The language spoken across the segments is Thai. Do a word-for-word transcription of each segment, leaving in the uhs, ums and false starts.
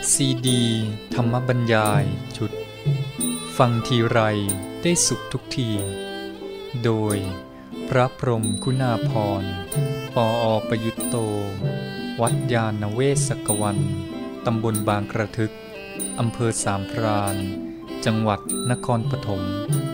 ซีดีธรรมบรรยายชุดฟังทีไรได้สุขทุกทีโดยพระพรหมคุณาภรณ์ปออประยุตโตวัดยาณเวศกวันตำบลบางกระทึกอำเภอสามพรานจังหวัดนครปฐม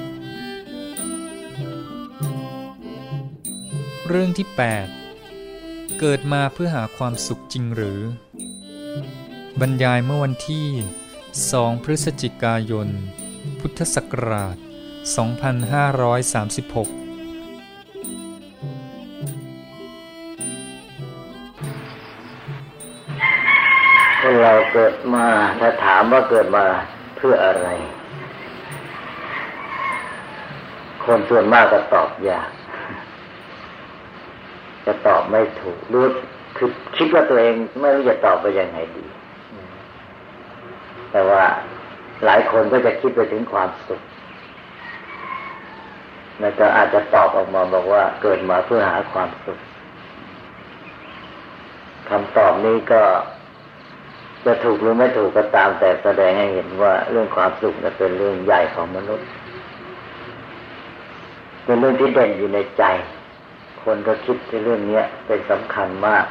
เรื่องที่แปดเกิดมาเพื่อหาความสุขจริงหรือบรรยายเมื่อวันที่สองพฤศจิกายนพุทธศักราชสองพันห้าร้อยสามสิบหกเราเกิดมาถ้าถามว่าเกิดมาเพื่ออะไรคนส่วนมากก็ตอบยากจะตอบไม่ถูกรู้คือคิดว่าตัวเองไม่รู้จะตอบไปยังไงดีแต่ว่าหลายคนก็จะคิดไปถึงความสุขแล้วก็อาจจะตอบออกมาบอกว่าเกิดมาเพื่อหาความสุขคำตอบนี้ก็จะถูกหรือไม่ถูกก็ตามแต่แสดงให้เห็นว่าเรื่องความสุขนั้นเป็นเรื่องใหญ่ของมนุษย์เป็นเรื่องที่เด่นอยู่ในใจคนก็คิดในเรื่องนี้เป็นสำคัญมาก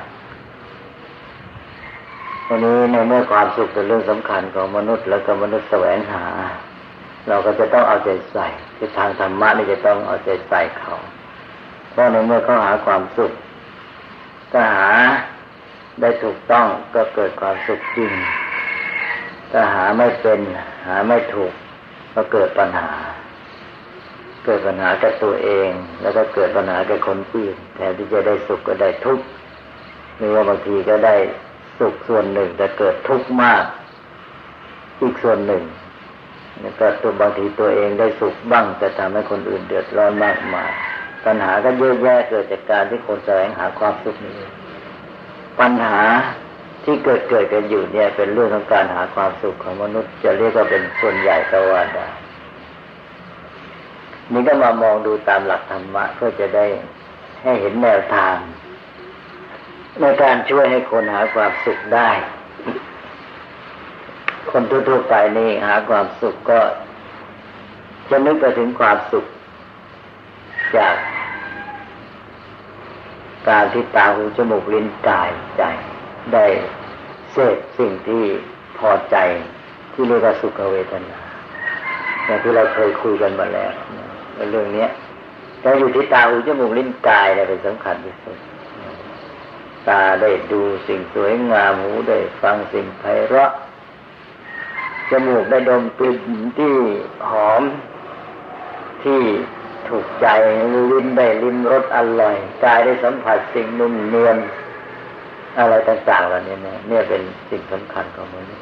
วันนี้ในเมื่อความสุขเป็นเรื่องสำคัญของมนุษย์แล้วก็มนุษย์แสวงหาเราก็จะต้องเอาใจใส่คือทางธรรมะนี่จะต้องเอาใจใส่เขาเพราะในเมื่อเขาหาความสุขถ้าหาได้ถูกต้องก็เกิดความสุขจริงถ้าหาไม่เป็นหาไม่ถูกก็เกิดปัญหาเกิดปัญหากับตัวเองแล้วก็เกิดปัญหากับคนอื่นแทนที่จะได้สุขก็ได้ทุกข์หรือว่าบางทีก็ได้สุขส่วนหนึ่งแต่เกิดทุกข์มากอีกส่วนหนึ่งแล้วก็ตัวบางทีตัวเองได้สุขบ้างแต่ทำให้คนอื่นเดือดร้อนมากมายปัญหาก็เยอะแยะเกิดจากการที่คนแสวงหาความสุขนี้ปัญหาที่เกิดเกิดกันอยู่เนี่ยเป็นเรื่องของการหาความสุขของมนุษย์จะเรียกว่าเป็นส่วนใหญ่ก็ว่าได้นี่ก็มามองดูตามหลักธรรมะเพื่อจะได้ให้เห็นแนวทางในการช่วยให้คนหาความสุขได้คนทั่วๆไปนี่หาความสุขก็จะนึกไปถึงความสุขจากการที่ตาหูจมูกลิ้นกายใจได้เสพสิ่งที่พอใจที่เรียกว่าสุขเวทนาอย่างที่เราเคยคุยกันมาแล้วเรื่องนี้แต่อยู่ที่ตาหูจมูกลิ้นกายเนี่ยเป็นสำคัญที่สุดตาได้ดูสิ่งสวยงามหูได้ฟังสิ่งไพเราะจมูกได้ดมกลิ่นที่หอมที่ถูกใจลิ้นได้ลิ้มรสอร่อยกายได้สัมผัสสิ่งนุ่มเนียนอะไรต่างๆเหล่านี้เนี่ยเนี่ยเป็นสิ่งสำคัญของมนุษย์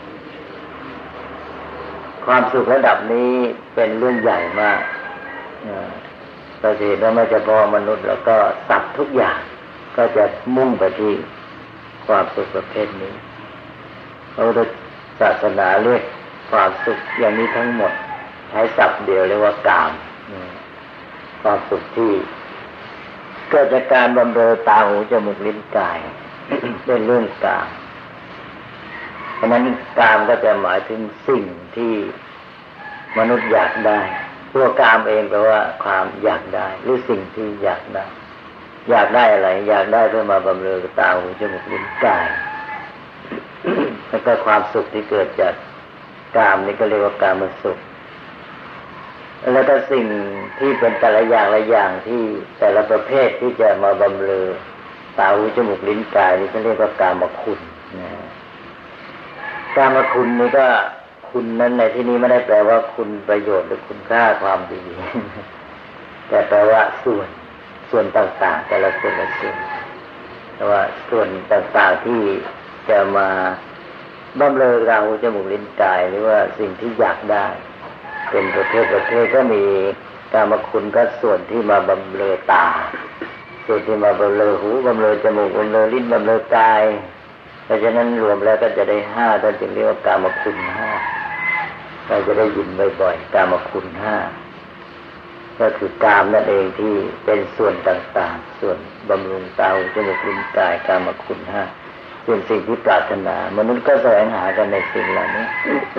ความสุขระดับนี้เป็นเรื่องใหญ่มากเราจะเห็นว่าไม่เฉพาะมนุษย์แล้วก็สัตว์ทุกอย่างก็จะมุ่งไปที่ความสุขประเภทนี้พระพุทธศาสนาเรียกความสุขอย่างนี้ทั้งหมดใช้ศัพท์เดียวเรียกว่ากามความสุขที่เกิดจากการบำเรอตาหูจมูกลิ้นกาย เป็นเรื่องกามเพราะนั้นกามก็จะหมายถึงสิ่งที่มนุษย์อยากได้ตัวกามเองแปลว่าความอยากได้หรือสิ่งที่อยากได้อยากได้อะไรอยากได้เพื่อมาบำเรอตาหูจมูกลิ้นกาย แล้วก็ความสุขที่เกิดจากกามนี่ก็เรียกว่ากามสุขแล้วก็สิ่งที่เป็นแต่ละอย่างละอย่างที่แต่ละประเภทที่จะมาบำเรอตาหูจมูกลิ้นกายนี่ก็เรียกว่ากามคุณนะกามคุณนี่ก็คุณนั้นในที่นี้ไม่ได้แปลว่าคุณประโยชน์หรือคุณค่าความดี แต่แปลว่าส่วนส่วนต่างๆแต่ละส่วนละส่วนแต่ว่าส่วนต่างๆที่จะมาบำเรอตาหูจมูกลิ้นกายหรือว่าสิ่งที่อยากได้เป็นประเภทประเภทก็มีกามคุณก็ส่วนที่มาบำเรอตาส่วนที่มาบำเรอหูบำเรอจมูกบำเรอลิ้นบำเรอกายเพราะฉะนั้นรวมแล้วก็จะได้ห้าท่านจึงเรียกว่ากามคุณห้าเราจะได้ยินบ่อยๆกามคุณห้าก็คือกามนั่นเองที่เป็นส่วนต่างๆส่วนบำรุงตาหูจมูกลิ้นกายกามคุณห้าเป็นสิ่งที่ปรารถนามนุษย์ก็แสวงหากันในสิ่งเหล่านี้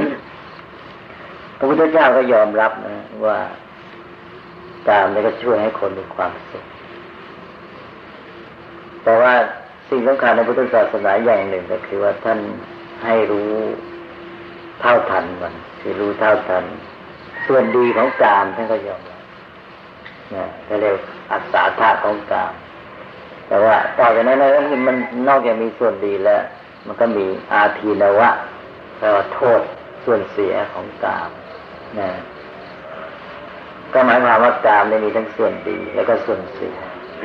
พระพุทธเจ้าก็ยอมรับนะว่ากามนี่ก็ช่วยให้คนมีความสุขแต่ว่าสิ่งสำคัญในพุทธศาสนาอย่างหนึ่งก็คือว่าท่านให้รู้เท่าทันมันคือรู้เท่าทันส่วนดีของกามท่านก็ยอมรับนะเขาเรียกอัตตาธาตุของกามแต่ว่าต่อจากนั้นแล้วมันนอกจากมีส่วนดีแล้วมันก็มีอาทีนวะแปลว่าโทษส่วนเสียของกามนะก็หมายความว่ากามได้มีทั้งส่วนดีแล้วก็ส่วนเสีย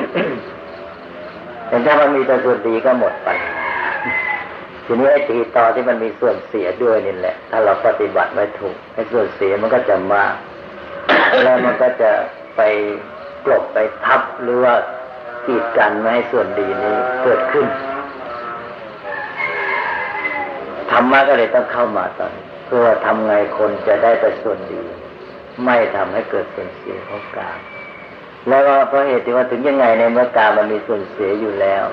แต่ถ้ามันมีแต่ส่วนดีก็หมดไปทีนี้ไอ้ทีต่อที่มันมีส่วนเสียด้วยนี่แหละถ้าเราปฏิบัติไม่ถูกไอ้ส่วนเสียมันก็จะมาก แล้วมันก็จะไปกลบไปทับหรือว่ากีดกันไม่ให้ส่วนดีนี้เกิดขึ้นธรรมะก็เลยต้องเข้ามาตอนนี้เพื่อทำไงคนจะได้แต่ส่วนดีไม่ทำให้เกิดส่วนเสียของกามแล้วก็เพราะเหตุที่ว่าถึงยังไงในเมื่อกามมันมีส่วนเสียอยู่แล้ว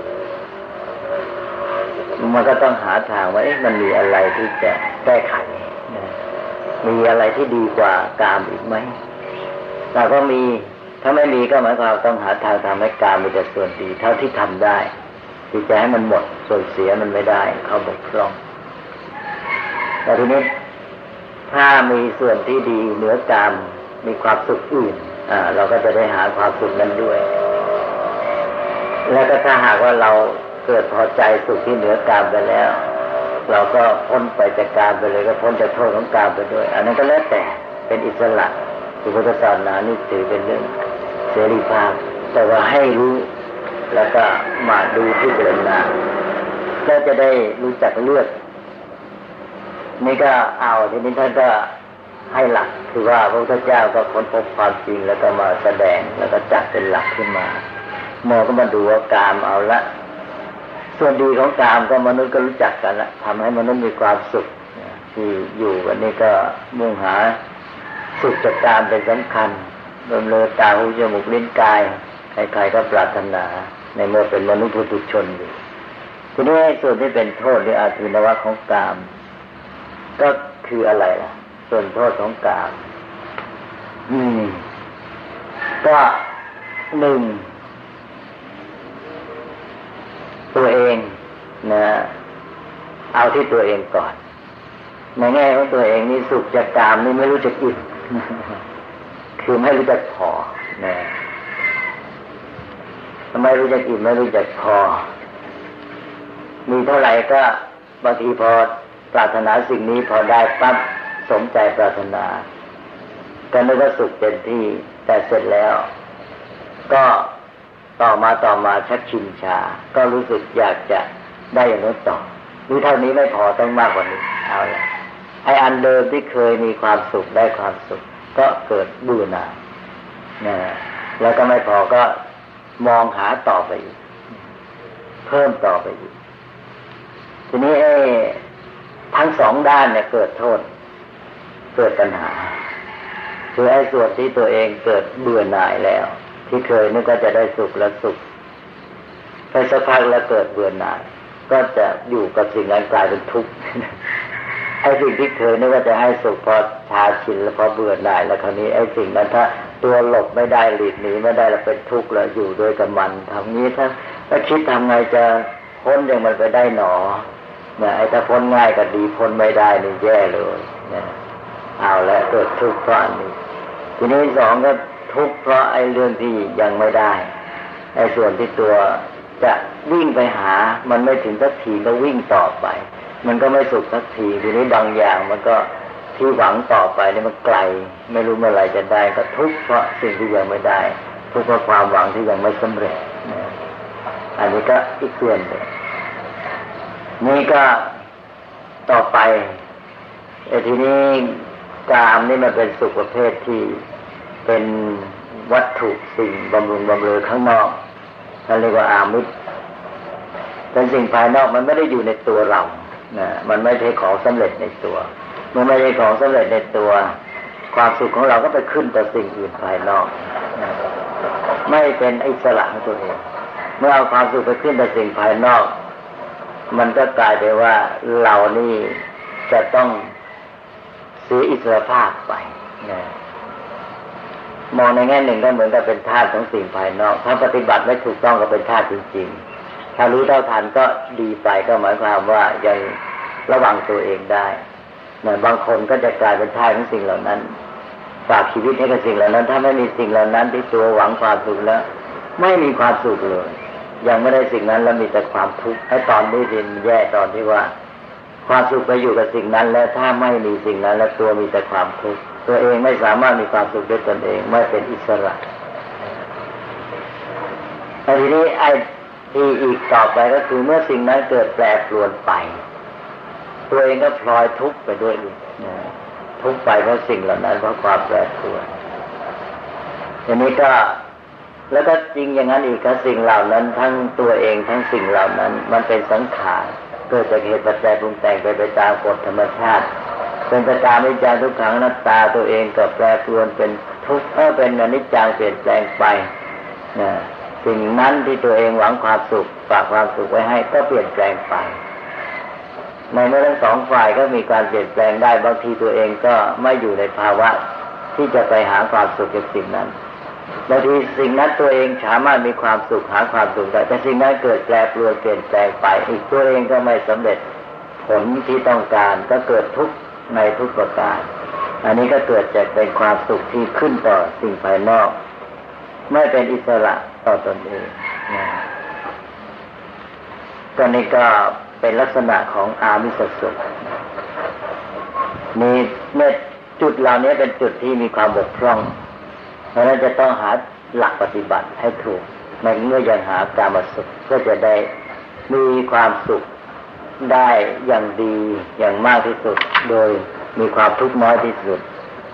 มันก็ต้องหาทางว่าเอ๊ะมันมีอะไรที่จะแก้ไขนะมีอะไรที่ดีกว่ากามอีกไหมแต่ก็มีถ้าไม่มีก็หมายความต้องหาทางทำให้กามมีแต่ส่วนดีเท่าที่ทำได้ที่จะให้มันหมดส่วนเสียมันไม่ได้เข้าบกพร่องแต่ทีนี้ถ้ามีส่วนที่ดีเหนือกามมีความสุขอื่นอ่าเราก็จะได้หาความสุขนั้นด้วยแล้วก็ถ้าหากว่าเราเกิดพอใจสุขที่เหนือกามไปแล้วเราก็พ้นไปจากกามไปเลยก็พ้นจากโทษของกามไปด้วยอันนั้นก็แล้วแต่เป็นอิสระพุทธศาสนานี่ถือเป็นเรื่องเสรีภาพแต่ว่าให้รู้แล้วก็มาดูที่เดินหน้าแล้วจะได้รู้จักเลือกนี่ก็เอาทีนี้ท่านก็ให้หลักคือว่าพระพุทธเจ้าก็ค้นพบความจริงแล้วก็มาแสดงแล้วก็จัดเป็นหลักขึ้นมาหมอก็มาดูว่ากามเอาละส่วนดีของกามก็มนุษย์ก็รู้จักกันละทำให้มนุษย์มีความสุขที่อยู่กันนี่ก็มุ่งหาสุขจากกามเป็นสำคัญดำเนินตาหูจมูกลิ้นกายใครๆก็ปรารถนาในเมื่อเป็นมนุษย์ปุถุชนอยู่ทีนี้ส่วนที่เป็นโทษหรืออาทินวะของกามก็คืออะไรล่ะส่วนโทษของกามอืมก็หนึ่งตัวเองนะเอาที่ตัวเองก่อนในแง่ของตัวเองนี่สุขจากกามนี่ไม่รู้จักอิ่มคือไม่รู้จักพอนะไม่รู้จักอิ่มไม่รู้จักพอมีเท่าไหร่ก็บางทีพอปรารถนาสิ่งนี้พอได้ปั๊บสมใจปรารถนาก็นึกว่าสุขเต็มที่แต่เสร็จแล้วก็ต่อมาต่อมาชักชินชาก็รู้สึกอยากจะได้อย่างนั้นต่อหรือเท่านี้ไม่พอต้องมากกว่านี้เอาละไอ้อันเดิมที่เคยมีความสุขได้ความสุขก็เกิดเบื่อหน่ายนะแล้วก็ไม่พอก็มองหาต่อไปอีกเพิ่มต่อไปอีกทีนี้ไอ้ทั้งสองด้านเนี่ยเกิดโทษเกิดปัญหาคือไอ้ส่วนที่ตัวเองเกิดเบื่อหน่ายแล้วที่เคยนึกว่าจะได้สุขแล้วสุขไปสักพักแล้วเกิดเบื่อหน่ายก็จะอยู่กับสิ่งนั้นกลายเป็นทุกข์ไอ้สิ่งที่เคยนึกว่าจะให้สุขพอชาชินแล้วพอเบื่อหน่ายแล้วคราวนี้ไอ้สิ่งนั้นถ้าตัวหลบไม่ได้หลีกหนีไม่ได้แล้วเป็นทุกข์แล้วอยู่ด้วยกับมันทำนี้ถ้าถ้าคิดทำไงจะพ้นอย่างมันไปได้หนอเนี่ยไอ้ถ้าพ้นง่ายก็ดีพ้นไม่ได้นี่แย่เลยเนี่ยเอาแล้วเกิดทุกข์เพราะอันนี้ทีนี้สองก็ทุกข์เพราะไอ้เรื่องที่ยังไม่ได้ไอ้ส่วนที่ตัวจะวิ่งไปหามันไม่ถึงสักทีก็วิ่งต่อไปมันก็ไม่สุขสักทีทีนี้บางอย่างมันก็ที่หวังต่อไปนี่มันไกลไม่รู้เมื่อไหร่จะได้ก็ทุกข์เพราะสิ่งที่ยังไม่ได้ทุกข์เพราะความหวังที่ยังไม่สำเร็จอันนี้ก็อีกส่วนหนึ่งนี่ก็ต่อไปไอ้ทีนี้กามนี่มันเป็นสุขประเภทที่เป็นวัตถุสิ่งบำรุงบำเรอข้างนอกเขาเรียกว่าอามิสเป็นสิ่งภายนอกมันไม่ได้อยู่ในตัวเรานะมันไม่ใช่ของสำเร็จในตัวเมื่อไม่ใช่ของสำเร็จในตัวความสุขของเราก็ไปขึ้นต่อสิ่งอื่นภายนอกนะไม่เป็นอิสระของตัวเองเมื่อเอาความสุขไปขึ้นต่อสิ่งภายนอกมันก็กลายไปว่าเรานี่จะต้องเสียอิสรภาพไปนะมองในแง่หนึ่งก็เหมือนกับเป็นทาสของสิ่งภายนอกถ้าปฏิบัติไม่ถูกต้องก็เป็นทาสจริงๆถ้ารู้เท่าทันก็ดีไปก็หมายความว่ายังระวังตัวเองได้นะบางคนก็จะกลายเป็นทาสของสิ่งเหล่านั้นฝากชีวิตให้กับสิ่งเหล่านั้นถ้าไม่มีสิ่งเหล่านั้นที่ตัวหวังความสุขแล้วไม่มีความสุขเลยยังไม่ได้สิ่งนั้นแล้วมีแต่ความทุกข์ไอ้ตอนนี้ดินแย่ตอนที่ว่าความสุขไปอยู่กับสิ่งนั้นแล้วถ้าไม่มีสิ่งนั้นแล้วตัวมีแต่ความทุกข์ตัวเองไม่สามารถมีความสุขด้วยตนเองไม่เป็นอิสระแต่ทีนี้ไอ้ที่อีกต่อไปก็คือเมื่อสิ่งนั้นเกิดแปรปรวนไปตัวเองก็พลอยทุกข์ไปด้วยอีกทุกข์ไปเพราะสิ่งเหล่านั้นเพราะความแปรปรวนทีนี้ก็แล้วก็จริงอย่างนั้นอีกกับสิ่งเหล่านั้นทั้งตัวเองทั้งสิ่งเหล่านั้นมันเป็นสังขารเกิดจากเหตุปัจจัยปรุงแต่งไปไปตามกฎธรรมชาติเป็นไปตามอนิจจังทุกขังอนัตตาตัวเองก็แปรปรวนเป็นทุกข์เออเป็นอนิจจังเปลี่ยนแปลงไปนะสิ่งนั้นที่ตัวเองหวังความสุขฝากความสุขไว้ให้ก็เปลี่ยนแปลงไปในเมื่อทั้งสองฝ่ายก็มีการเปลี่ยนแปลงได้บางทีตัวเองก็ไม่อยู่ในภาวะที่จะไปหาความสุขจากสิ่งนั้นบางทีสิ่งนั้นตัวเองสามารถมีความสุขหาความสุขได้แต่สิ่งนั้นเกิดแปรปรวนเปลี่ยนแปลงไปอีกตัวเองก็ไม่สำเร็จผลที่ต้องการก็เกิดทุกข์ในทุกประการอันนี้ก็เกิดจากเป็นความสุขที่ขึ้นต่อสิ่งภายนอกไม่เป็นอิสระต่อตนเองนะก็นี่ก็เป็นลักษณะของอามิสสุขนี่เมื่อจุดเหล่านี้เป็นจุดที่มีความบกพร่องเพราะฉะนั้นจะต้องหาหลักปฏิบัติให้ถูกในเมื่อยังหากามสุขก็จะได้มีความสุขได้อย่างดีอย่างมากที่สุดโดยมีความทุกข์น้อยที่สุด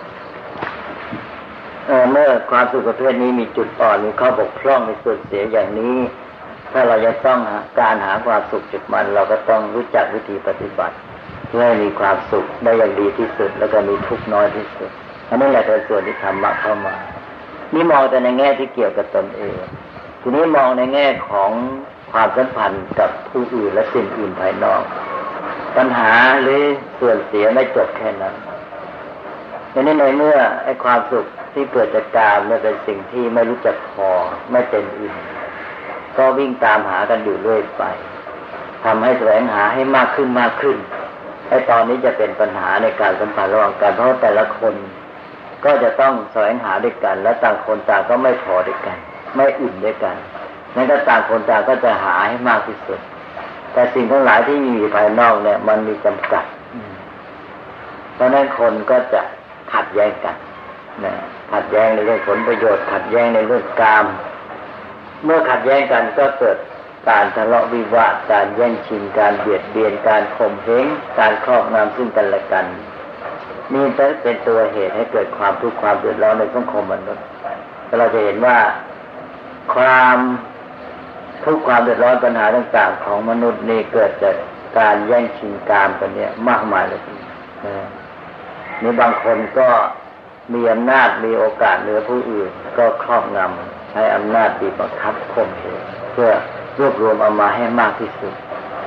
เอ่อเมื่อความสุขประเภทนี้มีจุดอ่อนมีข้อบกพร่องมีส่วนเสียอย่างนี้ถ้าเราจะต้องการหาความสุขจากมันเราก็ต้องรู้จักวิธีปฏิบัติเพื่อให้มีความสุขได้อย่างดีที่สุดแล้วก็มีทุกข์น้อยที่สุดอันนี้แหละเป็นส่วนที่ธรรมะเข้ามานี่มองแต่ในแง่ที่เกี่ยวกับตนเองทีนี้มองในแง่ของความสัมพันธ์กับผู้อื่นและสิ่งอื่นภายนอกปัญหาหรือส่วนเสียไม่จบแค่นั้นทีนี้ในเมื่อไอ้ความสุขที่เกิดจากกามเนี่ยเป็นสิ่งที่ไม่รู้จักพอไม่เต็มอิ่มก็วิ่งตามหากันอยู่เรื่อยไปทำให้แสวงหาให้มากขึ้นมากขึ้นไอ้ตอนนี้จะเป็นปัญหาในการสัมพันธ์ระหว่างกันเพราะแต่ละคนก็จะต้องแสวงหาด้วยกันและต่างคนต่างก็ไม่พอด้วยกันไม่อิ่มด้วยกันนั้นก็ต่างคนต่างก็จะหาให้มากที่สุดแต่สิ่งทั้งหลายที่มีอยู่ภายนอกเนี่ยมันมีจำกัดเพราะนั้นคนก็จะขัดแย้งกันนะขัดแย้งในเรื่องผลประโยชน์ขัดแย้งในเรื่องกามเมื่อขัดแย้งกันก็เกิดการทะเลาะวิวาทการแย่งชิงการเบียดเบียนการข่มเหงการครอบงำซึ่งกันและกันนี่จะเป็นตัวเหตุให้เกิดความทุกข์ความเดือดร้อนในสังคมมนุษย์เราจะเห็นว่าความทุกข์ความเดือดร้อนปัญหาต่างๆของมนุษย์นี่เกิดจากการแย่งชิงกามกันเนี่ยมากมายเลยนี่บางคนก็มีอำนาจมีโอกาสเหนือผู้อื่นก็ครอบงำใช้อำนาจบีบบังคับข่มเหงเพื่อรวบรวมเอามาให้มากที่สุด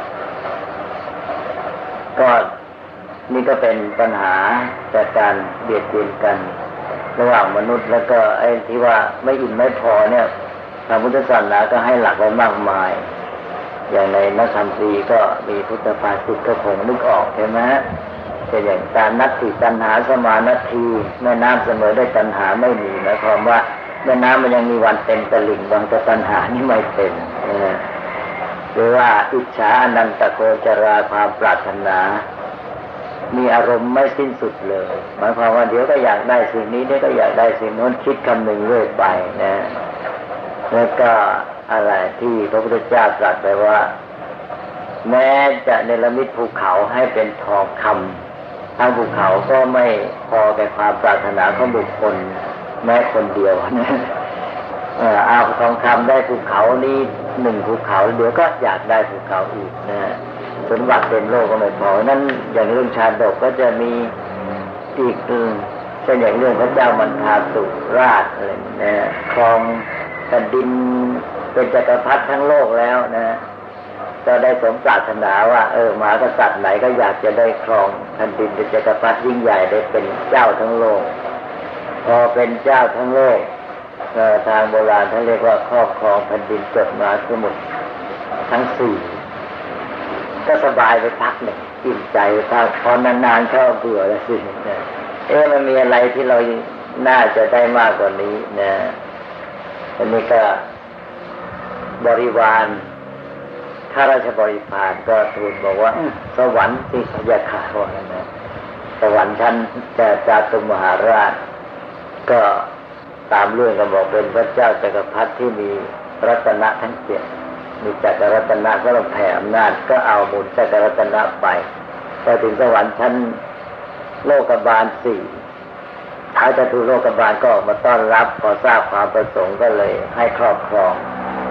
ก็นี่ก็เป็นปัญหาจากการเบียดเบียนกันระหว่างมนุษย์แล้วก็ไอ้ที่ว่าไม่อิ่มไม่พอเนี่ยทางพุทธศาสนาก็ให้หลักไว้มากมายอย่างในนักธรรมตรีก็มีพุทธภาษิตก็คงนึกออกใช่ไหมเป็นอย่างการนัตถิตัณหาสมานัตถีแม่น้ำเสมอได้ตัณหาไม่มีหมายความว่าแม่น้ำมันยังมีวันเต็มตลิ่งบางแต่ตัณหานี่ไม่เต็มหรือว่าอิจฉาอนันตโกจราความปรารถนามีอารมณ์ไม่สิ้นสุดเลยหมายความว่าเดี๋ยวก็อยากได้สิ่งนี้เดี๋ยวก็อยากได้สิ่งโน้นคิดคำหนึ่งเรื่อยไปนะแล้วก็อะไรที่พระพุทธเจ้าตรัสไปว่าแม้จะเนรมิตภูเขาให้เป็นทองคำทั้งภูเขาก็ไม่พอแก่ความปรารถนาของบุคคลแม้คนเดียวนะเออเอาทองคำได้ภูเขานี้หนึ่งภูเขาเดี๋ยวก็อยากได้ภูเขาอีกนะสมบัติเต็มโลกก็ไม่พอนั้นอย่างเรื่องชาดกก็จะมีอีกเช่นอย่างเรื่องพระเจ้ามันทาสุราชอะไรนะครองแผ่นดินเป็นจักรพรรดิทั้งโลกแล้วนะก็ได้สมปรารถนาว่าเออมหากษัตริย์ไหนก็อยากจะได้ครองแผ่นดินเป็นจักรพรรดิยิ่งใหญ่ได้เป็นเจ้าทั้งโลกพอเป็นเจ้าทั้งโลกทางโบราณท่านเรียกว่าครอบครองแผ่นดินจดมหาสมุทรทั้งสี่ก็สบายไปพักหนึ่งอิ่มใจพักพอนานๆเข้าเบื่อแล้วสิเอ๊ะมันมีอะไรที่เราน่าจะได้มากกว่านี้นะอันนี้ก็บริวารข้าราชบริพารก็ทูลบอกว่าสวรรค์ที่พยาคาว่านะสวรรค์ชั้นจะจาตุมหาราชก็ตามเรื่องก็บอกเป็นพระเจ้าจักรพรรดิที่มีรัตนะทั้งเจ็ดมีจักรรัตนะก็ลงแผ่อำนาจก็เอามูลจักรรัตนะไปพอถึงสวรรค์ชั้นโลกบาลสี่ท้าวจตุโลกบาลก็ออกมาต้อนรับพอทราบความประสงค์ก็เลยให้ครอบครอง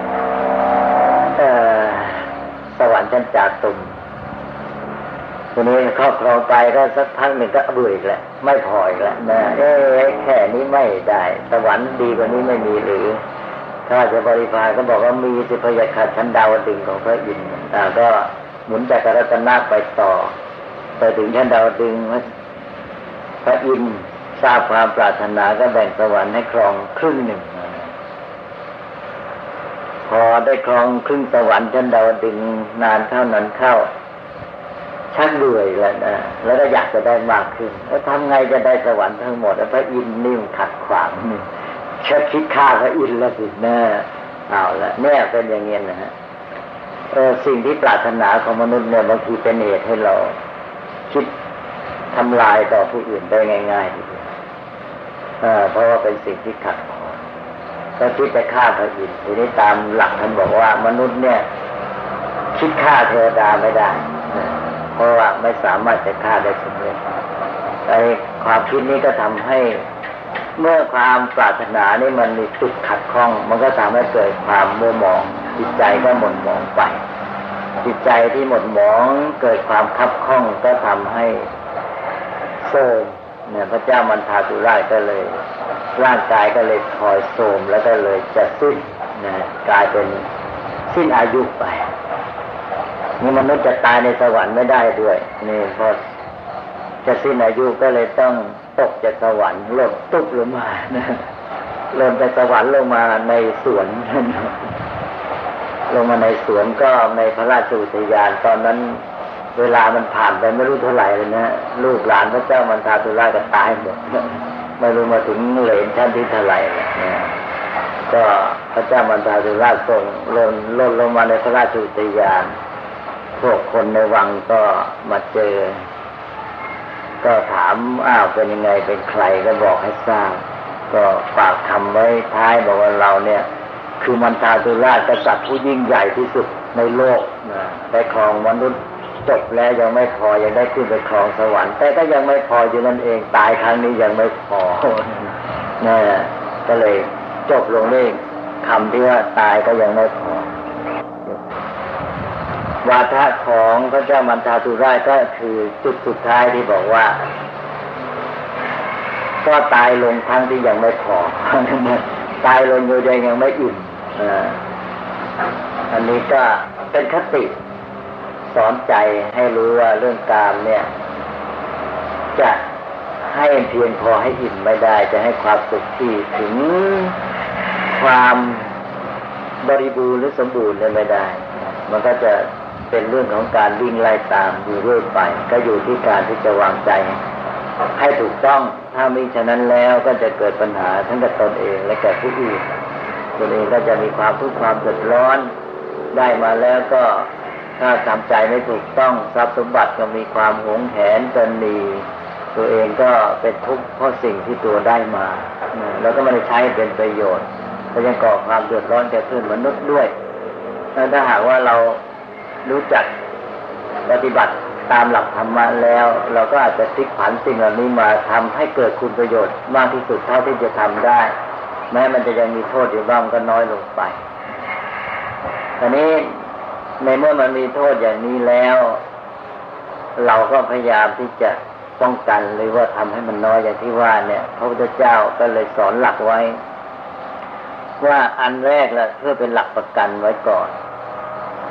สวรรค์ชั้นจาตุมทีนี้ครอบครองไปก็สักพักหนึ่งก็เบื่ออีกแล้วไม่พออีกแล้วนะเอ๊ะแค่นี้ไม่ได้สวรรค์ดีกว่านี้ไม่มีหรือข้าราชบริพารก็บอกว่ามีสิพยาคาชั้นดาวดึงส์ของพระอินทร์ก็หมุนจักรรัตนะไปต่อไปถึงชั้นดาวดึงส์พระอินทร์ทราบความปรารถนาก็แบ่งสวรรค์ให้ครองครึ่งหนึ่งพอได้ครองครึ่งสวรรค์ชั้นดาวดึงส์นานเข้านานเข้าชักเบื่อแล้วนะแล้วก็อยากจะได้มากขึ้นแล้วทำไงจะได้สวรรค์ทั้งหมดแล้วพระอินทร์นิ่มขัดขวางนี่ชักคิดฆ่าพระอินทร์แล้วสินะเอาละเนี่ยเป็นอย่างนี้นะฮะเออสิ่งที่ปรารถนาของมนุษย์เนี่ยบางทีเป็นเหตุให้เราคิดทำลายต่อผู้อื่นได้ง่ายๆทีเดียวเพราะว่าเป็นสิ่งที่ขัดขวางก็คิดจะฆ่าพระอินทร์ทีนี้ตามหลักท่านบอกว่ามนุษย์เนี่ยคิดฆ่าเทวดาไม่ได้เพราะว่าไม่สามารถจะฆ่าได้สำเร็จไอ้ความคิดนี้ก็ทำให้เมื่อความปรารถนานี่มันมีจุดขัดข้องมันก็ทำให้เกิดความมัวหมองจิตใจก็หม่นหมองไปจิตใจที่หม่นหมองเกิดความคับข้องก็ทำให้โทรมเนี่ยพระเจ้ามันทาตุราชก็เลยร่างกายก็เลยคอยโทรมแล้วก็เลยจะสิ้นนะกลายเป็นสิ้นอายุไปนี่มนุษย์จะตายในสวรรค์ไม่ได้ด้วยนี่พอจะสิ้นอายุก็เลยต้องตกจากสวรรค์ลงตุ๊บลงมานะลงจากสวรรค์ลงมาในสวนลงมาในสวนก็ในพระราชอุทยานตอนนั้นเวลามันผ่านไปไม่รู้เท่าไหร่เลยนะลูกหลานพระเจ้ามันทาตุราชก็ตายหมดไม่รู้มาถึงเหลนชั้นที่เท่าไหร่นะก็พระเจ้ามันทาตุราชส่งลงล่นลงมาในพระราชอุทยานพวกคนในวังก็มาเจอก็ถามอ้าวเป็นยังไงเป็นใครก็บอกให้ทราบก็ฝากคำไว้ท้ายบอกว่าเราเนี่ยคือมันทาตุราชกษัตริย์ผู้ยิ่งใหญ่ที่สุดในโลกนะได้ครองมนุษย์จบแล้วยังไม่พอยังได้ขึ้นไปครองสวรรค์แต่ก็ยังไม่พออยู่นั่นเองตายครั้งนี้ยังไม่พอนะก็เลยจบลงด้วยคำที่ว่าตายก็ยังไม่พอวาทะของพระเจ้ามันทาตุราชก็คือจุดสุดท้ายที่บอกว่าก็ตายลงทั้งที่ยังไม่พอตายลงอยู่ยังยังไม่อิ่มอันนี้ก็เป็นคติสอนใจให้รู้ว่าเรื่องกามเนี่ยจะให้เพียงพอให้อิ่มไม่ได้จะให้ความสุขที่ถึงความบริบูรณ์หรือสมบูรณ์ไม่ได้มันก็จะเป็นเรื่องของการวิ่งไล่ตามอยู่เรื่อยไปก็อยู่ที่การที่จะวางใจให้ถูกต้องถ้ามิฉะนั้นแล้วก็จะเกิดปัญหาทั้งกับตนเองและแก่ผู้อื่นตนเองก็จะมีความทุกข์ความเดือดร้อนได้มาแล้วก็ถ้าทำใจไม่ถูกต้องทรัพย์สมบัติก็มีความหวงแหนตนีตัวเองก็เป็นทุกข์เพราะสิ่งที่ตัวได้มาแล้วก็ไม่ได้ใช้เป็นประโยชน์ก็ยังก่อความเดือดร้อนแก่เพื่อนมนุษย์ด้วยถ้าหากว่าเรารู้จักปฏิบัติตามหลักธรรมะแล้วเราก็อาจจะพลิกผันสิ่งเหล่านี้มาทำให้เกิดคุณประโยชน์มากที่สุดเท่าที่จะทำได้แม้มันจะยังมีโทษอยู่บ้างก็น้อยลงไปตอนนี้ในเมื่อมันมีโทษอย่างนี้แล้วเราก็พยายามที่จะป้องกันหรือว่าทำให้มันน้อยอย่างที่ว่าเนี่ยพระพุทธเจ้าก็เลยสอนหลักไว้ว่าอันแรกละเพื่อเป็นหลักประกันไว้ก่อน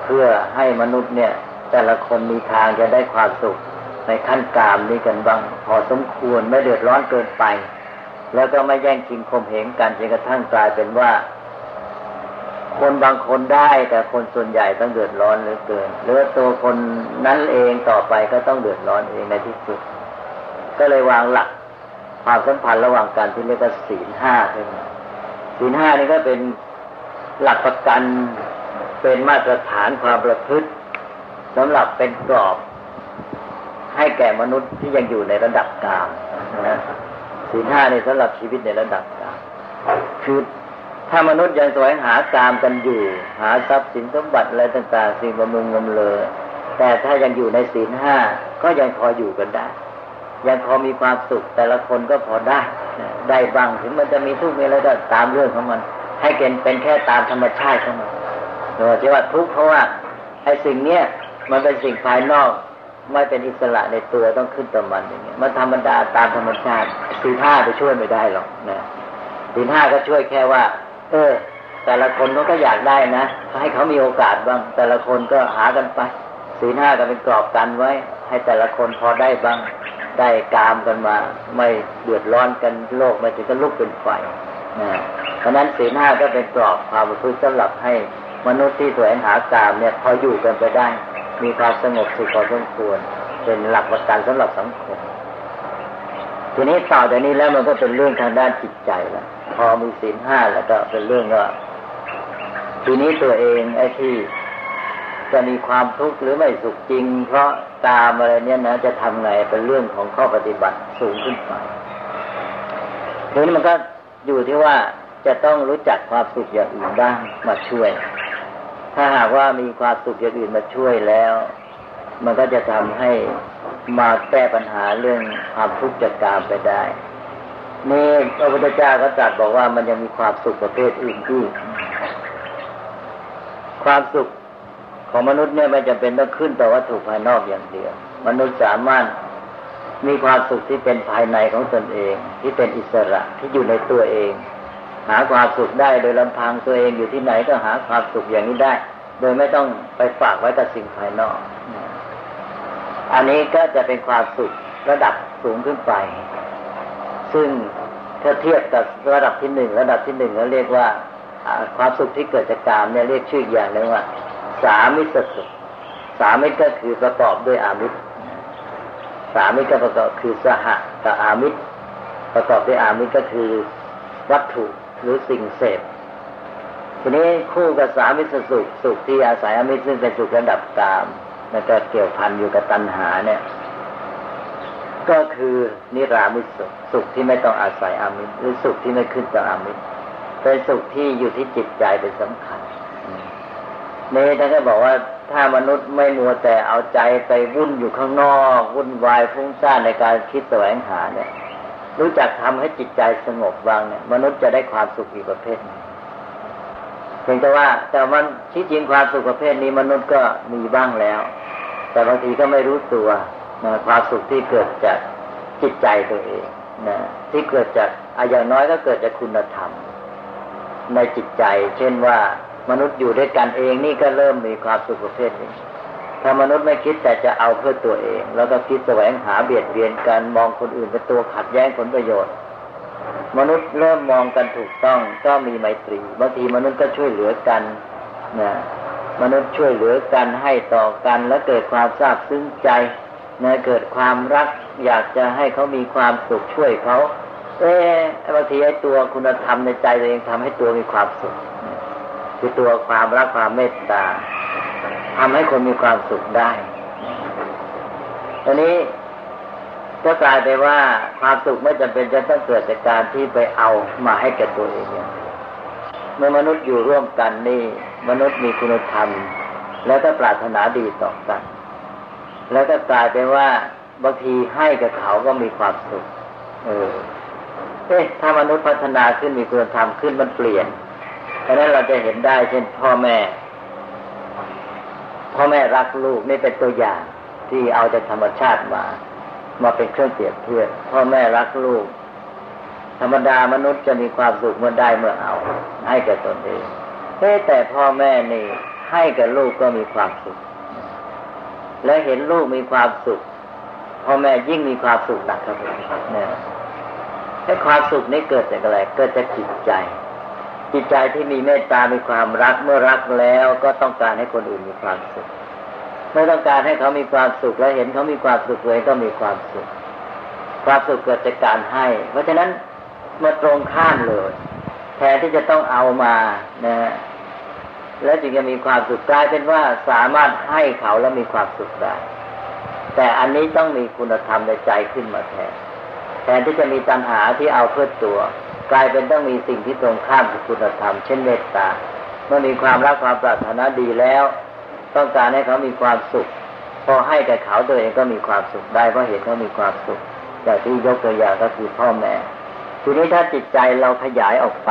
เพื่อให้มนุษย์เนี่ยแต่ละคนมีทางจะได้ความสุขในขั้นกามนี้กันบ้างพอสมควรไม่เดือดร้อนเกินไปแล้วก็ไม่แย่งชิงข่มเหงกันจนกระทั่งกลายเป็นว่าคนบางคนได้แต่คนส่วนใหญ่ต้องเดือดร้อนเหลือเกินหรือตัวคนนั้นเองต่อไปก็ต้องเดือดร้อนเองในที่สุดก็เลยวางหลักความสัมพันธ์ระหว่างกันที่เรียกว่าศีลห้าขึ้นมาศีลห้านี่ก็เป็นหลักประกันเป็นมาตรฐานความประพฤติสำหรับเป็นกรอบให้แก่มนุษย์ที่ยังอยู่ในระดับกลางนะศีลห้านี่สำหรับชีวิตในระดับกลางคือถ้ามนุษย์ยังแสวงหากามกันอยู่หาทรัพย์สินสมบัติอะไรต่างๆสิ่งบำรุงบำเรอแต่ถ้ายังอยู่ในศีลห้าก็ยังพออยู่กันได้ยังพอมีความสุขแต่ละคนก็พอได้ได้บ้างถึงมันจะมีทุกข์มีอะไรก็ตามเรื่องของมันให้เกณฑ์เป็นแค่ตามธรรมชาติของมันแต่ว่าที่ว่าทุกข์เพราะว่าไอ้สิ่งเนี้ยมันเป็นสิ่งภายนอกไม่เป็นอิสระในตัวต้องขึ้นต่อมันอย่างเงี้ยมันธรรมดาตามธรรมชาติศีลห้าไปช่วยไม่ได้หรอกนะศีลห้าก็ช่วยแค่ว่าเออแต่ละคนเขาก็อยากได้นะให้เขามีโอกาสบ้างแต่ละคนก็หากันไปศีลห้าก็เป็นกรอบกันไว้ให้แต่ละคนพอได้บ้างได้กามกันมาไม่เดือดร้อนกันโลกไม่ถึงกับลุกเป็นไฟนะเพราะนั้นศีลห้าก็เป็นกรอบความประพฤติสำหรับให้มนุษย์ที่แสวงหากามเนี่ยพออยู่กันไปได้มีความสงบสุขพอสมควรเป็นหลักประกันสำหรับสังคมทีนี้ต่อจากนี้แล้วมันก็เป็นเรื่องทางด้านจิตใจแล้วพอมีศีลห้าแล้วก็เป็นเรื่องว่าทีนี้ตัวเองไอ้ที่จะมีความทุกข์หรือไม่สุขจริงเพราะกามอะไรเนี่ยนะจะทำไงเป็นเรื่องของข้อปฏิบัติสูงขึ้นไปทีนี้มันก็อยู่ที่ว่าจะต้องรู้จักความสุขอย่างอื่นบ้างมาช่วยถ้าหากว่ามีความสุขอย่างอื่นมาช่วยแล้วมันก็จะทำให้มาแก้ปัญหาเรื่องความทุกข์จากกามไปได้นี่พระพุทธเจ้าก็ตรัสบอกว่ามันยังมีความสุขประเภทอื่นอีกความสุขของมนุษย์เนี่ยไม่จำเป็นต้องขึ้นต่อวัตถุภายนอกอย่างเดียวมนุษย์สามารถมีความสุขที่เป็นภายในของตนเองที่เป็นอิสระที่อยู่ในตัวเองหาความสุขได้โดยลำพังตัวเองอยู่ที่ไหนก็หาความสุขอย่างนี้ได้โดยไม่ต้องไปฝากไว้กับสิ่งภายนอกอันนี้ก็จะเป็นความสุขระดับสูงขึ้นไปซึ่งถ้าเทียบกับระดับที่หนึ่งระดับที่หนึ่งเราเรียกว่าความสุขที่เกิดจากกามเนี่ยเรียกชื่ออย่างหนึ่งว่าสามิสสุขสามิก็คือประกอบด้วยอามิตรสามิก็ประกอบคือสหะกับอามิตรประกอบด้วยอามิตรก็คือวัตถุหรือสิ่งเสพทีนี้คู่กับสามิสสุขสุขที่อาศัยอามิตรซึ่งเป็นสุขระดับกามแล้วก็เกี่ยวพันอยู่กับตัณหาเนี่ยก็คือนิรามิตสุขสุขที่ไม่ต้องอาศัยอามิตรหรือสุขที่ไม่ขึ้นจากอามิตรเป็นสุขที่อยู่ที่จิตใจเป็นสำคัญนี่ท่านก็บอกว่าถ้ามนุษย์ไม่มัวแต่เอาใจไปวุ่นอยู่ข้างนอกวุ่นวายฟุ้งซ่านในการคิดแสวงหาเนี่ยรู้จักทำให้จิตใจสงบบ้างเนี่ยมนุษย์จะได้ความสุขอีกประเภทนึงเพียงแต่ว่าแต่มันที่จริงความสุขประเภทนี้มนุษย์ก็มีบ้างแล้วแต่บางทีก็ไม่รู้ตัวนะความสุขที่เกิดจากจิตใจตัวเองนะที่เกิดจากอย่างน้อยก็เกิดจากคุณธรรมในจิตใจเช่นว่ามนุษย์อยู่ด้วยกันเองนี่ก็เริ่มมีความสุขประเภทนี้ถ้ามนุษย์ไม่คิดแต่จะเอาเพื่อตัวเองแล้วก็คิดแสวงหาเบียดเบียนกันมองคนอื่นเป็นตัวขัดแย้งผลประโยชน์มนุษย์เริ่มมองกันถูกต้องก็มีไมตรีบางทีมนุษย์ก็ช่วยเหลือกันนะมนุษย์ช่วยเหลือกันให้ต่อกันแล้วเกิดความซาบซึ้งใจนะเกิดความรักอยากจะให้เขามีความสุขช่วยเขาเอ๊ะบางทีไอ้ตัวคุณธรรมในใจตัวเองทำให้ตัวมีความสุขคือตัวความรักความเมตตาทำให้คนมีความสุขได้อันนี้ก็กลายไปว่าความสุขไม่จำเป็นจะต้องเกิดจากการที่ไปเอามาให้แก่ตัวเองเมื่อมนุษย์อยู่ร่วมกันนี่มนุษย์มีคุณธรรมแล้วก็ปรารถนาดีต่อกันแล้วก็กลายไปว่าบางทีให้กับเขาก็มีความสุขเออเอ๊ะถ้ามนุษย์พัฒนาขึ้นมีคุณธรรมขึ้นมันเปลี่ยนเพราะนั้นเราจะเห็นได้เช่นพ่อแม่พ่อแม่รักลูกนี่เป็นตัวอย่างที่เอาจากธรรมชาติมามาเป็นเครื่องเปรียบเทียบพ่อแม่รักลูกธรรมดามนุษย์จะมีความสุขเมื่อได้เมื่อเอาให้แก่ตนเองแต่พ่อแม่นี่ให้กับลูกก็มีความสุขและเห็นลูกมีความสุขพ่อแม่ยิ่งมีความสุขหนักครับเนี่ยให้ความสุขนี้เกิดจากอะไรเกิดจากจิตใจจิตใจที่มีเมตตามีความรักเมื่อรักแล้วก็ต้องการให้คนอื่นมีความสุขเมื่อต้องการให้เขามีความสุขแล้วเห็นเขามีความสุขเลยก็มีความสุขความสุขเกิดจากการให้เพราะฉะนั้นมาตรงข้ามเลยแทนที่จะต้องเอามานะแล้วจึงจะมีความสุขกลายเป็นว่าสามารถให้เขาแล้วมีความสุขได้แต่อันนี้ต้องมีคุณธรรมในใจขึ้นมาแทนแทนที่จะมีตัณหาที่เอาเพื่อตัวกลายเป็นต้องมีสิ่งที่ตรงข้ามกับคุณธรรมเช่นเมตตาเมื่อมีความรักความปรารถนาดีแล้วต้องการให้เขามีความสุขพอให้แต่เขาตัวเองก็มีความสุขได้เพราะเห็นเขามีความสุขอย่างที่ยกตัวอย่างก็คือพ่อแม่ทีนี้ถ้าจิตใจเราขยายออกไป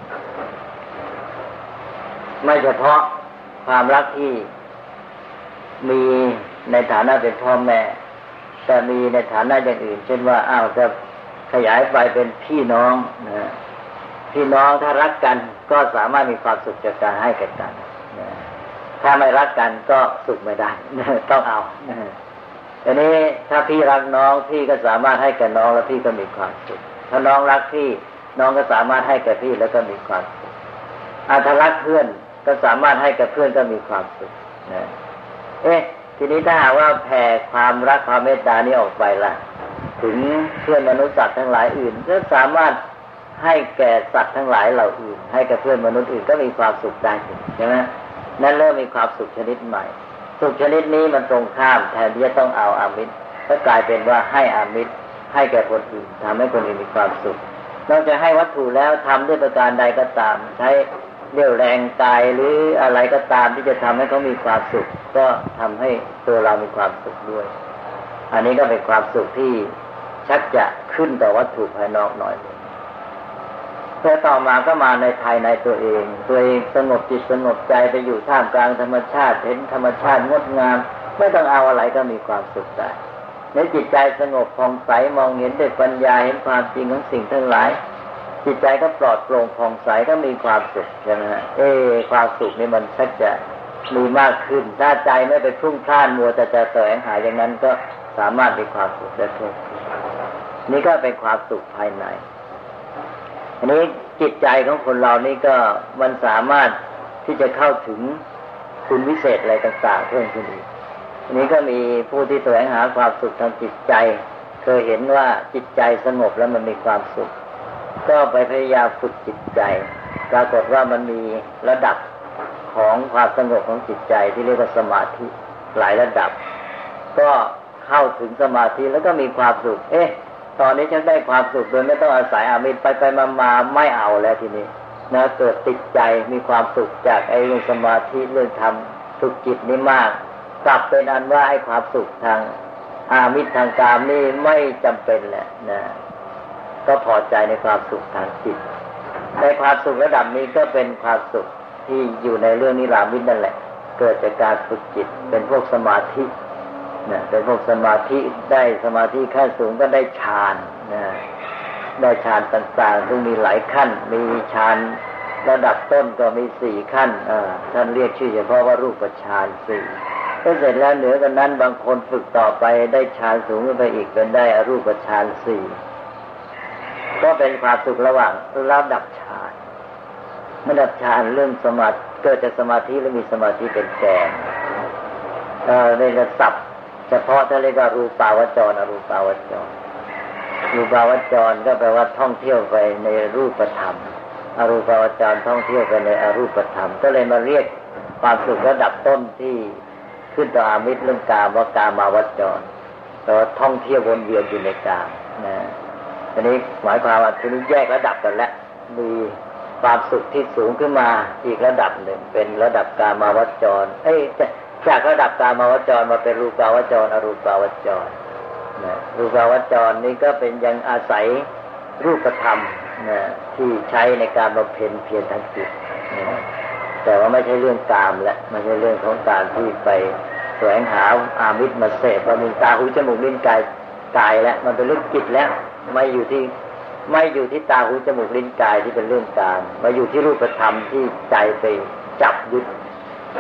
ไม่เฉพาะความรักที่มีในฐานะเป็นพ่อแม่แต่มีในฐานะอย่างอื่นเช่นว่าอ้าวจะขยายไปเป็นพี่น้องนะพี่น้องถ้ารักกันก็สามารถมีความสุขจากการให้กันนะถ้าไม่รักกันก็สุขไม่ได้ต้องเอาอันนี้ถ้าพี่รักน้องพี่ก็สามารถให้กับน้องแล้วพี่ก็มีความสุขถ้าน้องรักพี่น้องก็สามารถให้กับพี่แล้วก็มีความสุขอาถ้ารักเพื่อนก็สามารถให้กับเพื่อนก็มีความสุขนะเอ๊ะทีนี้ถ้าหากว่าแผ่ความรักความเมตตานี้ออกไปล่ะถึงเพื่อนมนุษย์สัตว์ทั้งหลายอื่นก็สามารถให้แก่สัตว์ทั้งหลายเหล่าอื่นให้กับเพื่อนมนุษย์อื่นก็มีความสุขได้ใช่ไหมนั่นเริ่มมีความสุขชนิดใหม่สุขชนิดนี้มันตรงข้ามแทนที่จะต้องเอาอามิตรก็กลายเป็นว่าให้อามิตรให้แก่คนอื่นทำให้คนอื่นมีความสุขนอกจากให้วัตถุแล้วทำด้วยประการใดก็ตามใช้เรี่ยวแรงกายหรืออะไรก็ตามที่จะทำให้เขามีความสุขก็ทำให้ตัวเรามีความสุขด้วยอันนี้ก็เป็นความสุขที่ชักจะขึ้นต่อวัตถุภายนอกหน่อยเพื่อต่อมาก็มาในภายในตัวเองตัวเองสงบจิตสงบใจไปอยู่ท่ามกลางธรรมชาติเห็นธรรมชาติงดงามไม่ต้องเอาอะไรก็มีความสุขได้ในจิตใจสงบผ่องใสมองเห็นด้วยปัญญาเห็นความจริงของสิ่งทั้งหลายจิตใจก็ปลอดโปร่งผ่องใสก็มีความสุขใช่ไหมฮะเออความสุขนี่มันชักจะมีมากขึ้นถ้าใจไม่ไปพุ่งพล่านมัวแต่จะแสวงหาอย่างนั้นก็สามารถมีความสุขได้เพิ่มขึ้นนี่ก็เป็นความสุขภายในอันนี้จิตใจของคนเรานี่ก็มันสามารถที่จะเข้าถึงคุณวิเศษอะไรต่างๆเพิ่มขึ้นอีกอันนี้ก็มีผู้ที่แสวงหาความสุขทางจิตใจเคยเห็นว่าจิตใจสงบแล้วมันมีความสุขก็ไปพยายามฝึกจิตใจปรากฏว่ามันมีระดับของความสงบของจิตใจที่เรียกว่าสมาธิหลายระดับก็เข้าถึงสมาธิแล้วก็มีความสุขเอ๊ะตอนนี้ฉันได้ความสุขโดยไม่ต้องอาศัยอามิตรไปไปมามาไม่เอาแล้วทีนี้นะเกิดติดใจมีความสุขจากไอ้เรื่องสมาธิเรื่องธรรมฝึกจิตนี่มากกลับเป็นอันว่าไอ้ความสุขทางอามิตรทางกามนี่ไม่จำเป็นแหละนะก็พอใจในความสุขทางจิตในความสุขระดับนี้ก็เป็นความสุขที่อยู่ในเรื่องนิรามิตนั่นแหละเกิดจากการฝึกจิตเป็นพวกสมาธินะเป็นพวกสมาธิได้สมาธิขั้นสูงก็ได้ฌานนะได้ฌานต่างๆซึ่งมีหลายขั้นมีฌานระดับต้นก็มีสี่ขั้นอ่าท่านเรียกชื่อเฉพาะว่ารูปฌานสี่ก็เสร็จแล้วเหนือกันนั้นบางคนฝึกต่อไปได้ฌานสูงขึ้นไปอีกเป็นได้อรูปฌานสี่ก็เป็นความสุขระหว่างระดับฌานระดับฌานเรื่องสมาธิเกิดจากสมาธิและมีสมาธิเป็นแกนเอ่อในระดับเฉพาะถ้าเรียกว่ารูปาวจรอรูปาวจรรูปาวจรก็แปลว่าท่องเที่ยวไปในรูปธรรมอรูปาวจรท่องเที่ยวไปในอรูปธรรมก็เลยมาเรียกความสุขระดับต้นที่ขึ้นต่ออามิตรเรื่องกามว่ากามาวจรแปลว่าท่องเที่ยววนเวียนอยู่ในกามนะอันนี้หมายความว่าทีนี้แยกระดับกันแล้วมีความสุขที่สูงขึ้นมาอีกระดับหนึ่งเป็นระดับกามาวจรเอ้ยจากระดับกามาวจรมาเป็นรูปาวจรอรูปาวจรนะรูปาวจรนี่ก็เป็นยังอาศัยรูปธรรมนะที่ใช้ในการบำเพ็ญเพียรทางจิตนะแต่ว่าไม่ใช่เรื่องกามและไม่ใช่เรื่องของการที่ไปแสวงหาอามิตรมาเสพว่ามีตาหูจมูกลิ้นกายกายแล้วมันเป็นเรื่องจิตแล้วไม่อยู่ที่ไม่อยู่ที่ตาหูจมูกลิ้นกายที่เป็นเรื่องกามมาอยู่ที่รูปธรรมที่ใจไปจับยึด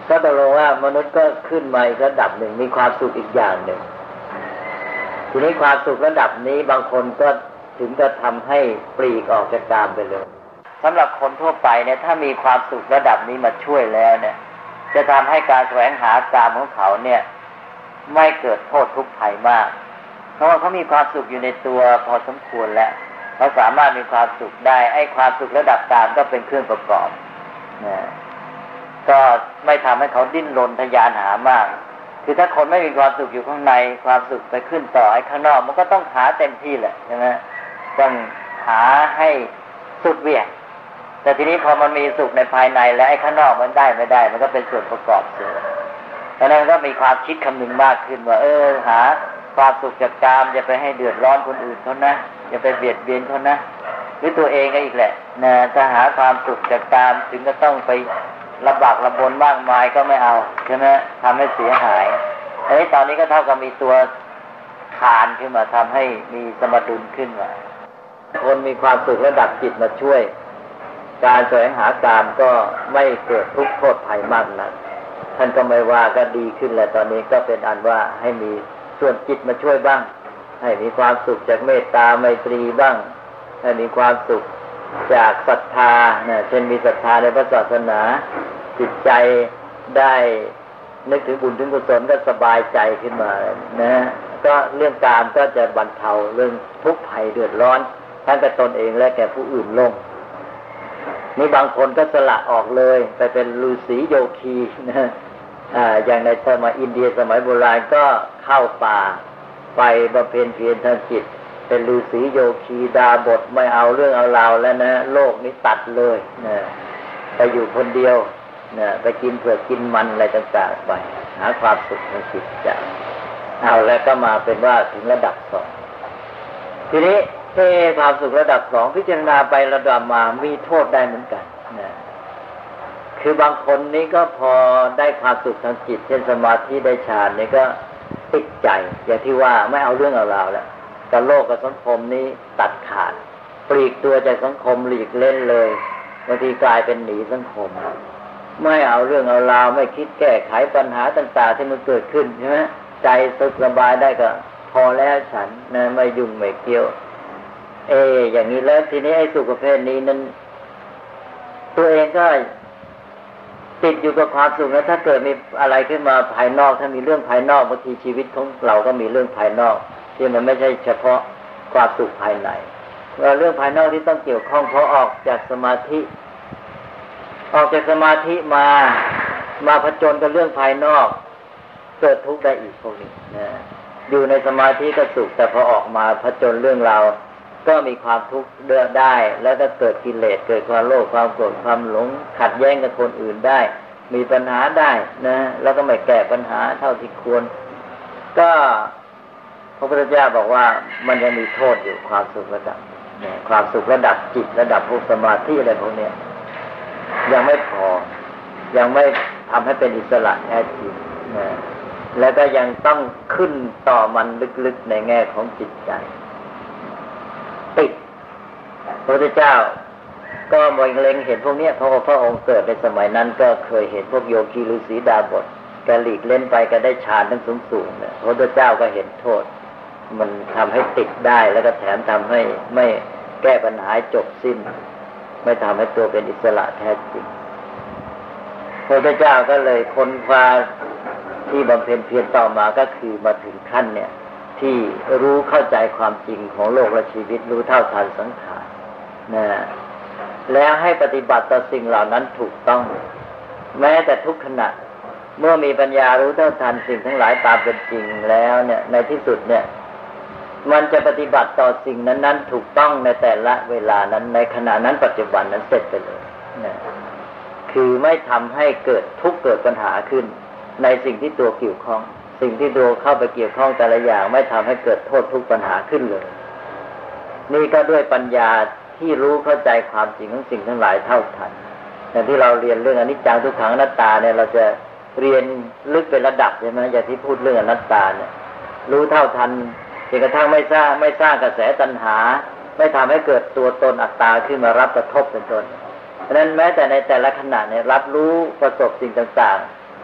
ก็ตกลงว่ามนุษย์ก็ขึ้นมาอีกระดับหนึ่งมีความสุขอีกอย่างหนึ่งทีนี้ความสุขระดับนี้บางคนก็ถึงจะทำให้ปลีกออกจากกามไปเลยสำหรับคนทั่วไปเนี่ยถ้ามีความสุขระดับนี้มาช่วยแล้วเนี่ยจะทำให้การแสวงหากามของเขาเนี่ยไม่เกิดโทษทุกข์ภัยมากเพราะว่าเขามีความสุขอยู่ในตัวพอสมควรแล้วเขาสามารถมีความสุขได้ไอ้ความสุขระดับกามก็เป็นเครื่องประกอบนะก็ไม่ทำให้เขาดิ้นรนทะยานหามากคือถ้าคนไม่มีความสุขอยู่ข้างในความสุขไปขึ้นต่อไอ้ข้างนอกมันก็ต้องหาเต็มที่แหละใช่ไหมต้องหาให้สุดเหวี่ยงแต่ทีนี้พอมันมีสุขในภายในแล้วไอ้ข้างนอกมันได้ไม่ได้มันก็เป็นส่วนประกอบเสียดังนั้นก็มีความคิดคำนึงมากขึ้นว่าเออหาความสุขจากกามอย่าไปให้เดือดร้อนคนอื่นเขานะอย่าไปเบียดเบียนเขานะหรือตัวเองก็อีกแหละนะถ้าหาความสุขจากกามถึงก็ต้องไปลำบากลำบนมากมายก็ไม่เอาใช่ไหมทำให้เสียหายอันนี้ตอนนี้ก็เท่ากับมีตัวขานขึ้นมาทำให้มีสมดุลขึ้นมาคนมีความสุขระดับจิตมาช่วยการแสวงหากามก็ไม่เกิดทุกข์โทษภัยมากนักท่านก็ไม่ว่าก็ดีขึ้นแล้วตอนนี้ก็เป็นอันว่าให้มีส่วนจิตมาช่วยบ้างให้มีความสุขจากเมตตาไมตรีบ้างให้มีความสุขจากศรัทธาเนี่ยเช่นมีศรัทธาในพระศาสนาจิตใจได้นึกถึงบุญถึงกุศลก็สบายใจขึ้นมานะก็เรื่องกามก็จะบรรเทาเรื่องทุกข์ภัยเดือดร้อนทั้งแก่ตนเองและแก่ผู้อื่นลงนี่บางคนก็สละออกเลยไปเป็นฤาษีโยคีนะอ่าอย่างในสมัยอินเดียสมัยโบราณก็เข้าป่าไปบำเพ็ญเพียรทางจิตเป็นฤาษีโยคีดาบทไม่เอาเรื่องเอาราวแล้วนะโลกนี้ตัดเลยนะไปอยู่คนเดียวนะไปกินเผือกกินมันอะไรต่างๆไปหาความสุขในจิตใจเอาแล้วก็มาเป็นว่าถึงระดับสองทีนี้เท่ความสุขระดับสองพิจารณาไประดับมามีโทษได้เหมือนกันนะคือบางคนนี้ก็พอได้ความสุขทางจิตเช่นสมาธิได้ฌานนี่ก็ติดใจอย่างที่ว่าไม่เอาเรื่องเอาราวแล้วกับโลกกับสังคมนี้ตัดขาดปลีกตัวจากสังคมหลีกเล่นเลยบางทีกลายเป็นหนีสังคมไม่เอาเรื่องเอาราวไม่คิดแก้ไขปัญหาต่างๆที่มันเกิดขึ้นใช่ไหมใจสุขสบายได้ก็พอแล้วฉันนะไม่ยุ่งไม่เกี่ยวเออย่างนี้แล้วทีนี้ไอ้สุขประเภทนี้นั้นตัวเองก็ติดอยู่กับความสุขแล้วถ้าเกิดมีอะไรขึ้นมาภายนอกถ้ามีเรื่องภายนอกบางทีชีวิตของเราก็มีเรื่องภายนอกที่มันไม่ใช่เฉพาะความสุขภายในเรื่องภายนอกที่ต้องเกี่ยวข้องเพราะออกจากสมาธิออกจากสมาธิมามาผจญกับเรื่องภายนอกเกิดทุกข์ได้อีกพวกนี้นะอยู่ในสมาธิก็สุขแต่พอออกมาผจญเรื่องราวก็มีความทุกข์เดือดได้แล้วก็เกิดกิเลสเกิดความโลภความโกรธความหลงขัดแย้งกับคนอื่นได้มีปัญหาได้นะแล้วก็ไม่แก้ปัญหาเท่าที่ควรก็พระพุทธเจ้าบอกว่ามันยังมีโทษอยู่ความสุขระดับเนี่ยความสุขระดับจิตระดับพวกสมาธิอะไรพวกนี้ยังไม่พอยังไม่ทำให้เป็นอิสระแท้จริงนะแล้วก็ยังต้องขึ้นต่อมันลึกๆในแง่ของจิตใจติดพระพุทธเจ้าก็มองเล็งเห็นพวกนี้เพราะว่าพระองค์เกิดในสมัยนั้นก็เคยเห็นพวกโยคีฤาษีดาบทแกหลีกเล่นไปก็ได้ฌานทั้งสูงๆเนี่ยพระพุทธเจ้าก็เห็นโทษมันทำให้ติดได้แล้วก็แถมทำให้ไม่แก้ปัญหาจบสิ้นไม่ทำให้ตัวเป็นอิสระแท้จริงพระพุทธเจ้าก็เลยค้นคว้าที่บำเพ็ญเพียรต่อมาก็คือมาถึงขั้นเนี่ยที่รู้เข้าใจความจริงของโลกและชีวิตรู้เท่าทันสังขารนะแล้วให้ปฏิบัติต่อสิ่งเหล่านั้นถูกต้องแม้แต่ทุกขณะเมื่อมีปัญญารู้เท่าทันสิ่งทั้งหลายตามเป็นจริงแล้วเนี่ยในที่สุดเนี่ยมันจะปฏิบัติต่อสิ่งนั้นๆถูกต้องในแต่ละเวลานั้นในขณะนั้นปัจจุบันนั้นเสร็จไปเลยนะคือไม่ทำให้เกิดทุกข์เกิดปัญหาขึ้นในสิ่งที่ตัวเกี่ยวข้องสิ่งที่ตัวเข้าไปเกี่ยวข้องแต่ละอย่างไม่ทำให้เกิดโทษทุกปัญหาขึ้นเลยนี่ก็ด้วยปัญญาที่รู้เข้าใจความจริงของสิ่งทั้งหลายเท่าทันอย่างที่เราเรียนเรื่องอนิจจังทุกขังอนัตตาเนี่ยเราจะเรียนลึกเป็นระดับใช่ไหมอย่างที่พูดเรื่องอนัตตาเนี่ยรู้เท่าทันจนกระทั่งไม่สร้างไม่สร้างกระแสตัณหาไม่ทำให้เกิดตัวตนอัตตาขึ้นมารับกระทบเป็นต้นเพราะนั้นแม้แต่ในแต่ละขณะเนี่ยรับรู้ประสบสิ่งต่างๆ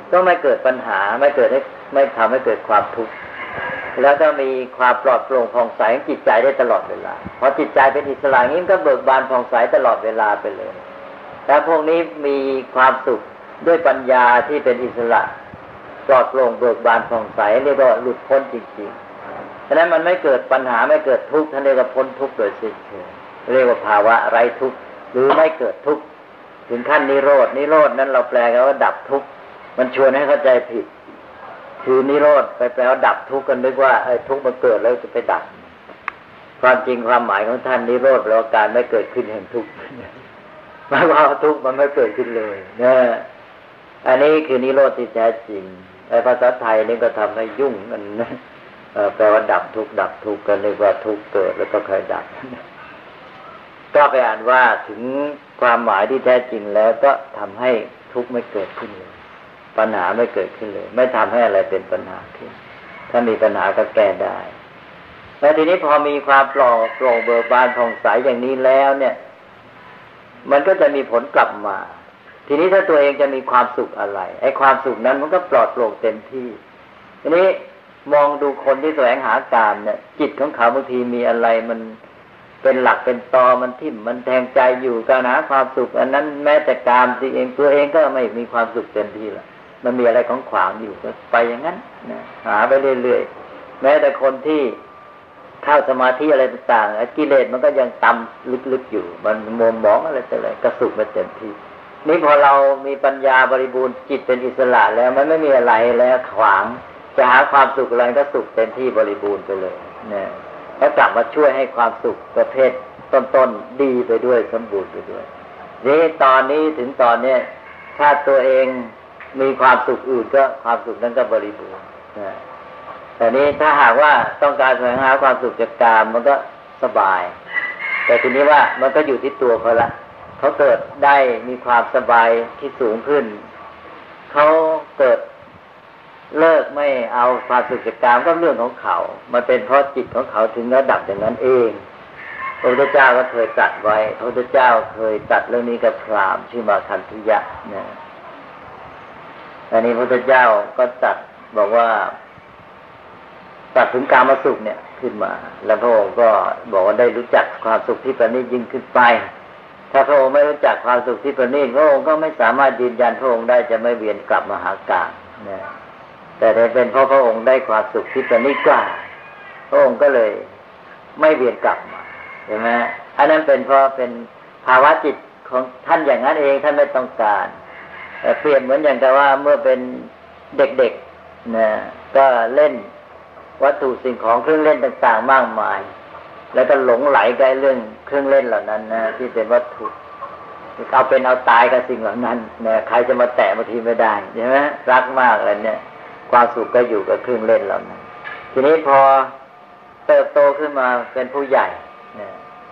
ก็ไม่เกิดปัญหาไม่เกิดไม่ทำให้เกิดความทุกข์แล้วก็มีความปลอดโปร่งผ่องใสของจิตใจได้ตลอดเวลาพอจิตใจเป็นอิสระงี้ก็เบิกบานผ่องใสตลอดเวลาไปเลยแต่พวกนี้มีความสุขด้วยปัญญาที่เป็นอิสระปลอดโปร่งเบิกบานผ่องใสเรียกว่าหลุดพ้นจริงๆฉะนั้นมันไม่เกิดปัญหาไม่เกิดทุกข์ท่านเรียกว่าพ้นทุกข์โดยสิ้นเชิงเรียกว่าภาวะไร้ทุกข์หรือไม่เกิดทุกข์ถึงขั้นนิโรธนิโรธนั้นเราแปลกันว่าดับทุกข์มันชวนให้เข้าใจผิดคือนิโรธไปแปลว่าดับทุกข์กันนึกว่าไอ้ทุกข์มันเกิดแล้วจะไปดับความจริงความหมายของท่านนิโรธแปลว่าการไม่เกิดขึ้นแห่งทุกข์หมายว่าทุกข์มันไม่เกิดขึ้นเลยนะอันนี้คือนิโรธที่แท้จริงไอ้ภาษาไทยนี่ก็ทำให้ยุ่งกันนะแปลว่าดับทุกข์ดับทุกข์กันนึกว่าทุกข์เกิดแล้วก็ค่อยดับก็ไปอ่านว่าถึงความหมายที่แท้จริงแล้วก็ทำให้ทุกข์ไม่เกิดขึ้นเลยปัญหาไม่เกิดขึ้นเลยไม่ทำให้อะไรเป็นปัญหาขึ้นถ้ามีปัญหาก็แก้ได้แล้วทีนี้พอมีความปลอดโปร่งเบิกบานผ่องใสอย่างนี้แล้วเนี่ยมันก็จะมีผลกลับมาทีนี้ถ้าตัวเองจะมีความสุขอะไรไอ้ความสุขนั้นมันก็ปลอดโปร่งเต็มที่ทีนี้มองดูคนที่แสวงหาการเนี่ยจิตของเขาบางทีมีอะไรมันเป็นหลักเป็นตอมันทิ่มมันแทงใจอยู่การหาความสุขอันนั้นแม้แต่กามที่เองตัวเองก็ไม่มีความสุขเต็มที่ละมันมีอะไรของขวางอยู่ก็ไปอย่างนั้นนะหาไปเรื่อยๆแม้แต่คนที่เข้าสมาธิอะไรต่างๆกิเลสมันก็ยังตำลึกๆอยู่มันมัวหมองอะไรแต่อะไรก็สุขไม่เต็มที่นี่พอเรามีปัญญาบริบูรณ์จิตเป็นอิสระแล้วมันไม่มีอะไรแล้วขวางจะหาความสุขอะไรก็สุขเต็มที่บริบูรณ์ไปเลยเนี่ยแล้วกลับมาช่วยให้ความสุขประเภทต้นๆดีไปด้วยสมบูรณ์ไปด้วยนี่ตอนนี้ถึงตอนนี้ถ้าตัวเองมีความสุขอื่นก็ความสุขนั้นก็บริบูรณ์นะแต่นี้ถ้าหากว่าต้องการแสวงหาความสุขจากกามมันก็สบายแต่ทีนี้ว่ามันก็อยู่ที่ตัวเขาละเขาเกิดได้มีความสบายที่สูงขึ้นเขาเกิดเลิกไม่เอาความสุขจากกามก็เรื่องของเขามันเป็นเพราะจิตของเขาถึงระดับอย่างนั้นเองพระพุทธเจ้าก็เคยตรัสไว้พระพุทธเจ้าเคยตรัสเรื่องนี้กับพราหมณ์ชื่อมาคันธุยะนะอันนี้พระพุทธเจ้าก็ตรัสบอกว่าตรัสถึงกามสุขเนี่ยขึ้นมาแล้วพระองค์ก็บอกว่าได้รู้จักความสุขที่ประณีตยิ่งขึ้นไปถ้าพระองค์ไม่รู้จักความสุขที่ประณีตพระองค์ก็ไม่สามารถยืนยันพระองค์ได้จะไม่เวียนกลับมาหากามนะแต่ได้เป็นเพราะพระองค์ได้ความสุขที่ประณีตกว่าพระองค์ก็เลยไม่เวียนกลับมาเห็นไหมอันนั้นเป็นเพราะเป็นภาวะจิตของท่านอย่างนั้นเองท่านไม่ต้องการแต่เปรียบเหมือนอย่างกับว่าเมื่อเป็นเด็กๆนะก็เล่นวัตถุสิ่งของเครื่องเล่นต่างๆมากมายแล้วก็หลงไหลกับเรื่องเครื่องเล่นเหล่านั้นนะที่เป็นวัตถุเอาเป็นเอาตายกับสิ่งเหล่านั้นนะใครจะมาแตะบางทีไม่ได้ใช่ไหมรักมากอะไรเนี่ยความสุขก็อยู่กับเครื่องเล่นเหล่านั้นทีนี้พอเติบโตขึ้นมาเป็นผู้ใหญ่นะ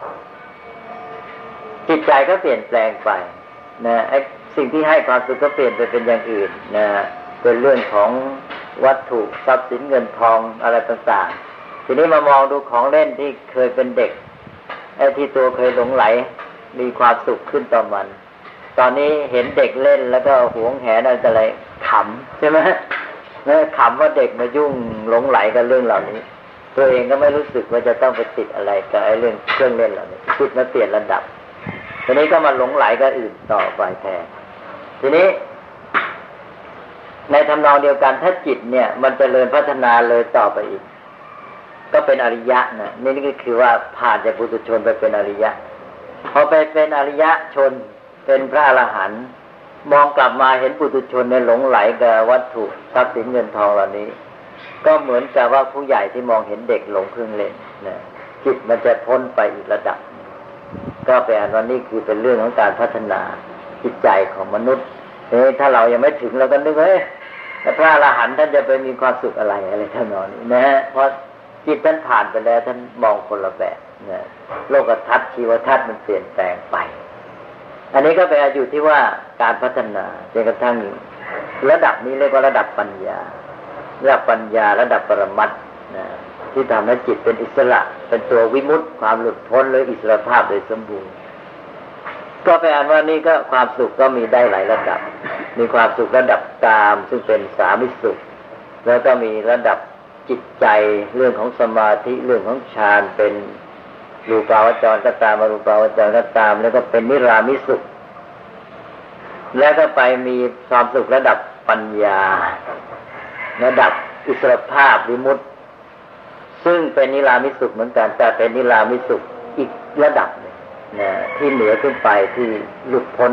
จิตใจก็เปลี่ยนแปลงไปนะไอ้สิ่งที่ให้ความสุขก็เปลี่ยนไปเป็นอย่างอื่นนะเป็นเรื่องของวัตถุทรัพย์สินเงินทองอะไรต่างๆทีนี้มามองดูของเล่นที่เคยเป็นเด็กไอ้ที่ตัวเคยหลงไหลมีความสุขขึ้นต่อมันตอนนี้เห็นเด็กเล่นแล้วก็หวงแหนอะไรขำใช่ไหมเนี่ยขำว่าเด็กมายุ่งหลงไหลกับเรื่องเหล่านี้ตัวเองก็ไม่รู้สึกว่าจะต้องไปติดอะไรกับไอ้เรื่องเครื่องเล่นเหล่านี้จิตมันเปลี่ยนระดับทีนี้ก็มาหลงไหลกับอื่นต่อไปแทนทีนี้ในทำนองเดียวกันถ้าจิตเนี่ยมันจเจริญพัฒนาเลยต่อไปอีกก็เป็นอริยะนะนี่ก็คือว่าผ่านจากปุถุชนไปเป็นอริยะพอไปเป็นอริยะชนเป็นพระอรหันต์มองกลับมาเห็นปุถุชนในหลงไหลกับวัตถุทรัพย์สินเงินทองเหล่านี้ก็เหมือนกับว่าผู้ใหญ่ที่มองเห็นเด็กหลงเครื่องเล่นนะจิตมันจะพ้นไปอีกระดับก็แปลว่านี่คือเป็นเรื่องของการพัฒนาจิตใจของมนุษย์เฮ้ยถ้าเรายังไม่ถึงเราก็นึกเฮ้ยแต่พระอรหันต์ท่านจะไปมีความสุขอะไรอะไรท่านนอนนี่นะเพราะจิตท่านผ่านไปแล้วท่านมองคนละแบบนะโลกทัศน์ชีวทัศน์มันเปลี่ยนแปลงไปอันนี้ก็เป็นอยู่ที่ว่าการพัฒนาจนกระทั่งระดับนี้เรียกว่าระดับปัญญาระดับปัญญาระดับปรมัตถ์นะที่ทำให้จิตเป็นอิสระเป็นตัววิมุตติความหลุดพ้นหรืออิสรภาพโดยสมบูรณ์ก็ไปอ่านว่านี่ก็ความสุขก็มีได้หลายระดับมีความสุขระดับกามซึ่งเป็นสามิสุขแล้วก็มีระดับจิตใจเรื่องของสมาธิเรื่องของฌานเป็นรูปาวจรก็ตามอรูปาวจรก็ตามแล้วก็เป็นนิรามิสุขแล้วก็ไปมีความสุขระดับปัญญาระดับอิสรภาพวิมุตติซึ่งเป็นนิรามิสุขเหมือนกันแต่เป็นนิรามิสุขอีกระดับหนึ่งนะที่เหนือขึ้นไปที่หลุดพ้น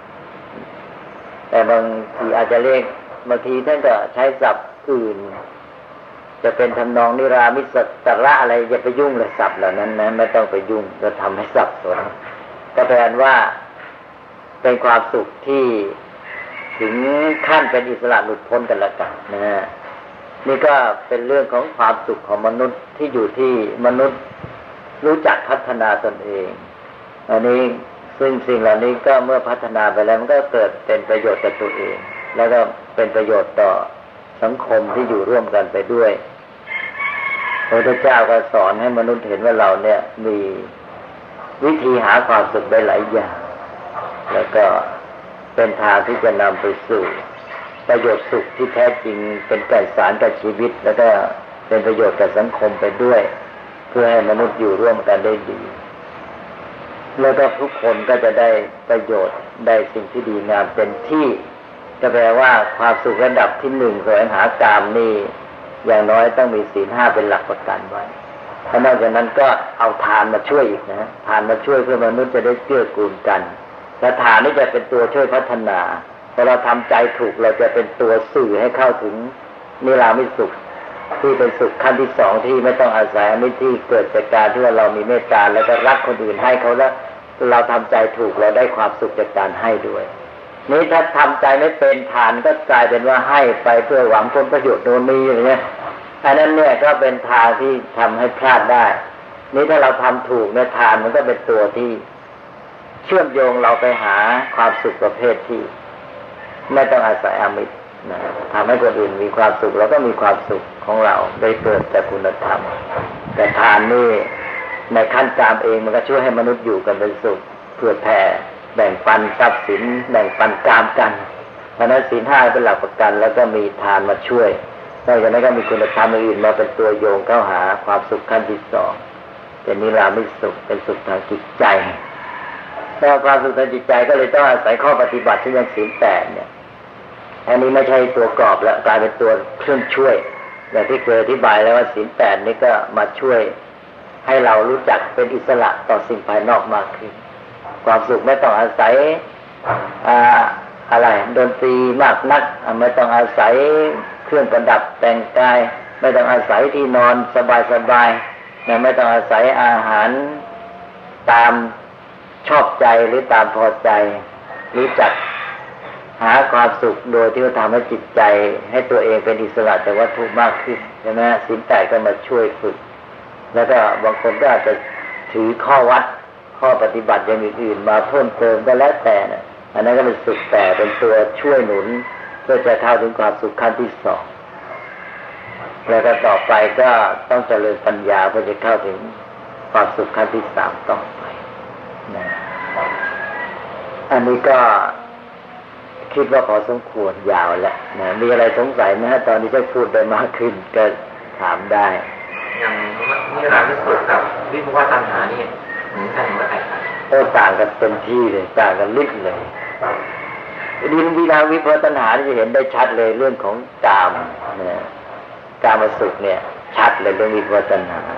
แต่บางทีอาจจะเรียกบางทีท่านก็ใช้ศัพท์อื่นจะเป็นทำนองนิรามิสัตระอะไรอย่าไปยุ่งเลยศัพท์เหล่านั้นนะไม่ต้องไปยุ่งจะทำให้สับสนก็แปลว่าเป็นความสุขที่ถึงขั้นเป็นอิสระหลุดพ้นกันแล้วกันนะฮะนี่ก็เป็นเรื่องของความสุขของมนุษย์ที่อยู่ที่มนุษย์รู้จักพัฒนาตนเองอันนี้ซึ่งสิ่งเหล่านี้ก็เมื่อพัฒนาไปแล้วมันก็เกิดเป็นประโยชน์กับตัวเองแล้วก็เป็นประโยชน์ต่อสังคมที่อยู่ร่วมกันไปด้วยพระพุทธเจ้าก็สอนให้มนุษย์เห็นว่าเราเนี่ยมีวิธีหาความสุขได้หลายอย่างแล้วก็เป็นทางที่จะนำไปสู่ประโยชน์สุขที่แท้จริงเป็นไกลสารกับชีวิตแล้วก็เป็นประโยชน์กับสังคมไปด้วยเพื่อให้มนุษย์อยู่ร่วมกันได้ดีแล้วก็ทุกคนก็จะได้ประโยชน์ได้สิ่งที่ดีงามเต็มที่ก็แปลว่าความสุขระดับที่หนึ่งแสวงหากามนี่อย่างน้อยต้องมีศีลห้าเป็นหลักประกันไว้ถ้านอกจากนั้นก็เอาทานมาช่วยอีกนะทานมาช่วยเพื่อมนุษย์จะได้เกื้อกูลกันและทานนี่จะเป็นตัวช่วยพัฒนาพอเราทำใจถูกเราจะเป็นตัวสื่อให้เข้าถึงนิรามิสุขที่เป็นสุขขั้นที่สองที่ไม่ต้องอาศัยอมิตรที่เกิดจากการที่ว่าเรามีเมตตาแล้วก็รักคนอื่นให้เขาแล้วเราทำใจถูกเราได้ความสุขจากการให้ด้วยนี้ถ้าทำใจไม่เป็นทานก็กลายเป็นว่าให้ไปเพื่อหวังผลประโยชน์โน่นนี่อย่างเงี้ยอันนั้นเนี่ยก็เป็นทางที่ทำให้พลาดได้นี้ถ้าเราทำถูกเนี่ยทานมันก็เป็นตัวที่เชื่อมโยงเราไปหาความสุขประเภทที่ไม่ต้องอาศัยอามิตรนะทำให้คนอื่นมีความสุขเราก็มีความสุขของเราได้เกิดจากคุณธรรมแต่ทานนี่ในขั้นกามเองมันก็ช่วยให้มนุษย์อยู่กันเป็นสุขเพื่อแผ่แบ่งปันทรัพย์สินแบ่งปันกามกันเพราะนั้นศีลห้าเป็นหลักประกันแล้วก็มีทานมาช่วยนอกจากนั้นก็มีคุณธรรมอื่นมาเป็นตัวโยงเข้าหาความสุขขั้นที่สองเป็นนิรามิสุขเป็นสุขทางจิตใจแล้วความสุขทางจิตใจก็เลยต้องอาศัยข้อปฏิบัติที่ยังศีลแปดเนี่ยอันนี้ไม่ใช่ตัวกรอบแล้วกลายเป็นตัวเครื่องช่วยอย่างที่เคยอธิบายแล้วว่าศีลแปดนี่ก็มาช่วยให้เรารู้จักเป็นอิสระต่อสิ่งภายนอกมากขึ้นความสุขไม่ต้องอาศัยอ่าอะไรดนตรีมากนักไม่ต้องอาศัยเครื่องประดับแต่งกายไม่ต้องอาศัยที่นอนสบายๆนะไม่ต้องอาศัยอาหารตามชอบใจหรือตามพอใจรู้จักหาความสุขโดยที่จะทำให้จิตใจให้ตัวเองเป็นอิสระจากวัตถุมากขึ้นใช่ไหมศีลแปดก็มาช่วยฝึกแล้วก็บางคนก็อาจจะถือข้อวัดข้อปฏิบัติอย่างอื่นๆมาเพิ่มเติมก็แล้วแต่นะอันนั้นก็เป็นสุขแต่เป็นตัวช่วยหนุนเพื่อจะเข้าถึงความสุขขั้นที่สองแล้วก็ต่อไปก็ต้องเจริญปัญญาเพื่อจะเข้าถึงความสุขขั้นที่สามต่อไปนะอันนี้ก็คิดว่าพอสมควรยาวแล้วนะมีอะไรสงสัยไหมฮะตอนนี้จะพูดไปมากขึ้นก็ถามได้อย่างนิรามิสุขกับวิภวตัณหานี่เหมือนกันหรือแตกต่างโอ้ต่างกันเต็มที่เลยต่างกันลิบเลยดินวิราวิภวตัณหาจะเห็นได้ชัดเลยเรื่องของกามนะกามสุขเนี่ยชัดเลยเรื่องวิภวตัณหา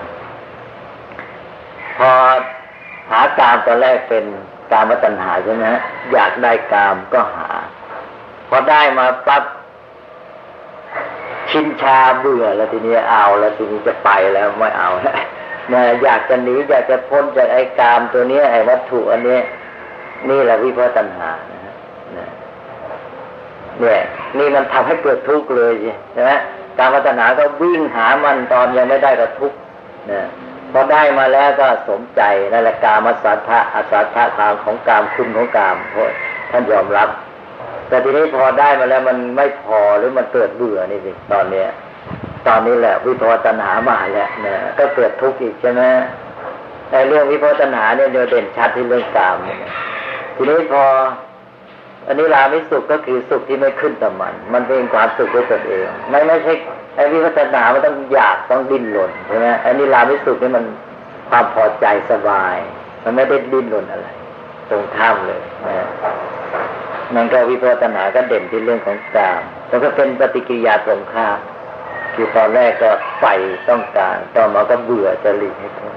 พอหากามตอนแรกเป็นกามตัณหาใช่ไหมอยากได้กามก็หาพอได้มาปั๊บชินชาเบื่อแล้วทีนี้เอาแล้วทีนี้จะไปแล้วไม่เอาแล้วนะอยากจะหนีอยากจะพ้นจากไอ้กามตัวนี้ไอ้วัตถุอันนี้นี่แหละวิภวตัณหานะฮะเนี่ยนี่มันทำให้เกิดทุกข์เลยใช่ไหมกามตัณหาก็วิ่งหามันตอนยังไม่ได้ก็ทุกข์นะพอได้มาแล้วก็สมใจนั่นแหละกามสัทธะอสัทธะทางของกามคุณของกามเพราะท่านยอมรับแต่ทีนี้พอได้มาแล้วมันไม่พอหรือมันเกิดเบื่อนี่สิตอนเนี้ยตอนนี้แหละวิภวตัณหามาแล้วเนี่ยก็เกิดทุกข์อีกใช่ไหมในเรื่องวิภวตัณหาเนี่ยเด่นชัดที่เรื่องกามทีนี้พออันนี้รามิสุขก็คือสุขที่ไม่ขึ้นต่อมันมันเป็นความสุขด้วยตนเองไม่ไม่ใช่ไอ้วิปัสสนามันต้องอยากต้องดิ้นรนใช่ไหมอันนี้รามิสุขนี่มันความพอใจสบายมันไม่ได้ดิ้นรนอะไรตรงข้ามเลยนะนั่นก็วิปัสสนาก็เด่นที่เรื่องของกามแล้วก็เป็นปฏิกิริยาตรงข้ามคือตอนแรกก็ใฝ่ต้องการต่อมาก็เบื่อจะหลีกให้พ้น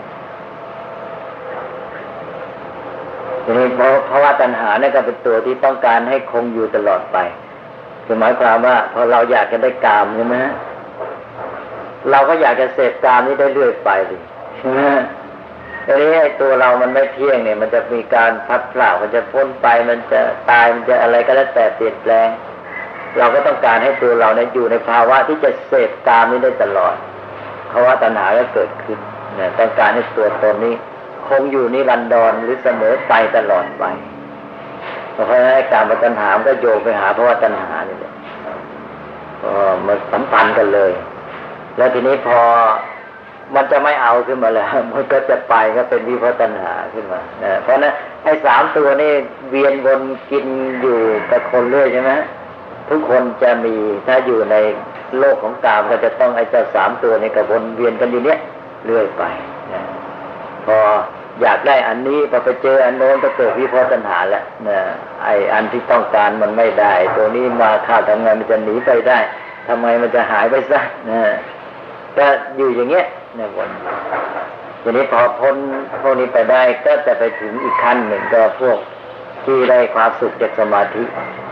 ทีนี้เพราะเพราะว่าตัณหาเนี่ยก็เป็นตัวที่ต้องการให้คงอยู่ตลอดไปคือหมายความว่าพอเราอยากจะได้กามใช่ไหมเราก็อยากจะเสพกามนี้ได้เรื่อยไปสิใช่ไหมทีนี้ไอ้ตัวเรามันไม่เที่ยงเนี่ยมันจะมีการพัดพลาดมันจะพ้นไปมันจะตายมันจะอะไรก็แล้วแต่เปลี่ยนแปลงเราก็ต้องการให้ตัวเราเนี่ยอยู่ในภาวะที่จะเสพกามนี้ได้ตลอดเพราะว่าตัณหาก็เกิดขึ้นเนี่ยต้องการให้ตัวตนนี้คงอยู่นิรันดรหรือเสมอไปตลอดไปเพราะฉะนั้นการมาตัณหามันก็โยงไปหาเพราะว่าตัณหานี่แหละก็มันสัมพันธ์กันเลยแล้วทีนี้พอมันจะไม่เอาขึ้นมาแล้วมันก็จะไปก็เป็นวิภัตตัณหาขึ้นมานะเพราะนั้นไอ้สามตัวนี่เวียนวนกินอยู่กับคนเรื่อยใช่ไหมทุกคนจะมีถ้าอยู่ในโลกของกามก็จะต้องไอ้เจ้าสามตัวนี้กับวนเวียนกันอยู่เนี้ยเรื่อยไปนะพออยากได้อันนี้พอไปเจออันโน้นก็เกิดวิภัตตัณหาแล้วนะไอ้อันที่ต้องการมันไม่ได้ตัวนี้มาข้าทำไงมันจะหนีไปได้ทำไมมันจะหายไปซะนะก็อยู่อย่างเงี้ยเนี่ยวนทีนี้พอพ้นพวกนี้ไปได้ก็จะไปถึงอีกขั้นหนึ่งก็พวกที่ได้ความสุขจากสมาธิ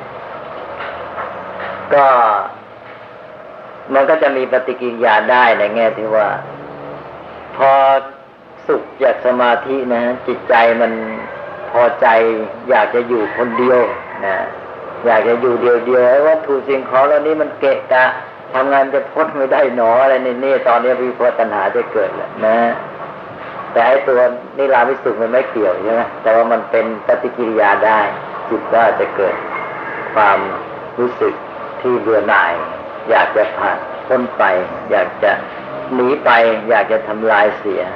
ก็มันก็จะมีปฏิกิริยาได้ในแง่ที่ว่าพอสุขจากสมาธินะจิตใจมันพอใจอยากจะอยู่คนเดียวนะอยากจะอยู่เดียวๆไอ้วัตถุสิ่งของเหล่านี้มันเกะกะทำงานจะพ้นไม่ได้หนออะไรนี่นี่ตอนนี้วิภัตตัณหาจะเกิดแล้วนะแต่ไอ้ตัวนิรามิสุขมันไม่เกี่ยวใช่ไหมแต่ว่ามันเป็นปฏิกิริยาได้จิตก็จะเกิดความรู้สึกที่เบื่อหน่ายอยากจะผ่านพ้นไปอยากจะหนีไปอยากจะทำลายเสีย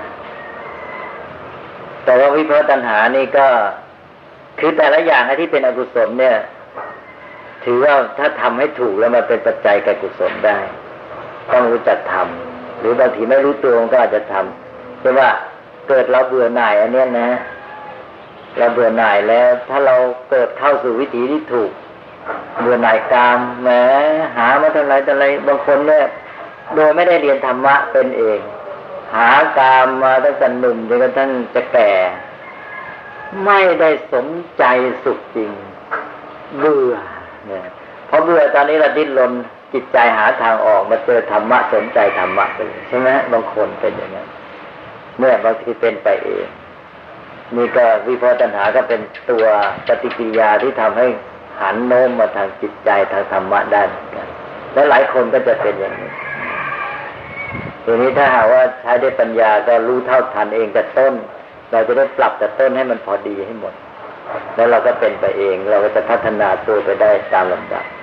แต่ว่าวิภัตตัณหานี่ก็คือแต่ละอย่างที่เป็นอกุศลเนี่ยถือว่าถ้าทำให้ถูกแล้วมันเป็นปัจจัยแก่กุศลได้ต้องรู้จักทำหรือบางทีไม่รู้ตัวมันก็อาจจะทำเพราะว่าเกิดเราเบื่อหน่ายอันนี้นะเราเบื่อหน่ายแล้วถ้าเราเกิดเข้าสู่วิถีที่ถูกเบื่อหน่ายกามแหมหามาเท่าไรเท่าไรบางคนเนี่ยโดยไม่ได้เรียนธรรมะเป็นเองหากามมาตั้งแต่หนุ่มจนกระทั่งจะแก่ไม่ได้สนใจสุขจริงเบื่อเนี่ยพอเบื่อตอนนี้เราดิ้นรนจิตใจหาทางออกมาเจอธรรมะสนใจธรรมะไปเลยใช่ไหมบางคนเป็นอย่างนั้นเนี่ยบางทีเป็นไปเองนี่ก็วิภัตตัณหาก็เป็นตัวปฏิกิริยาที่ทำให้หันโน้มมาทางจิตใจทางธรรมะได้เหมือนกันและหลายคนก็จะเป็นอย่างนี้ทีนี้ถ้าหากว่าใช้ด้วยปัญญาก็รู้เท่าทันเองแต่ต้นเราจะได้ปรับแต่ต้นให้มันพอดีให้หมดแล้วเราก็เป็นไปเองเราก็จะพัฒนาตัวไปได้ตามลำดับ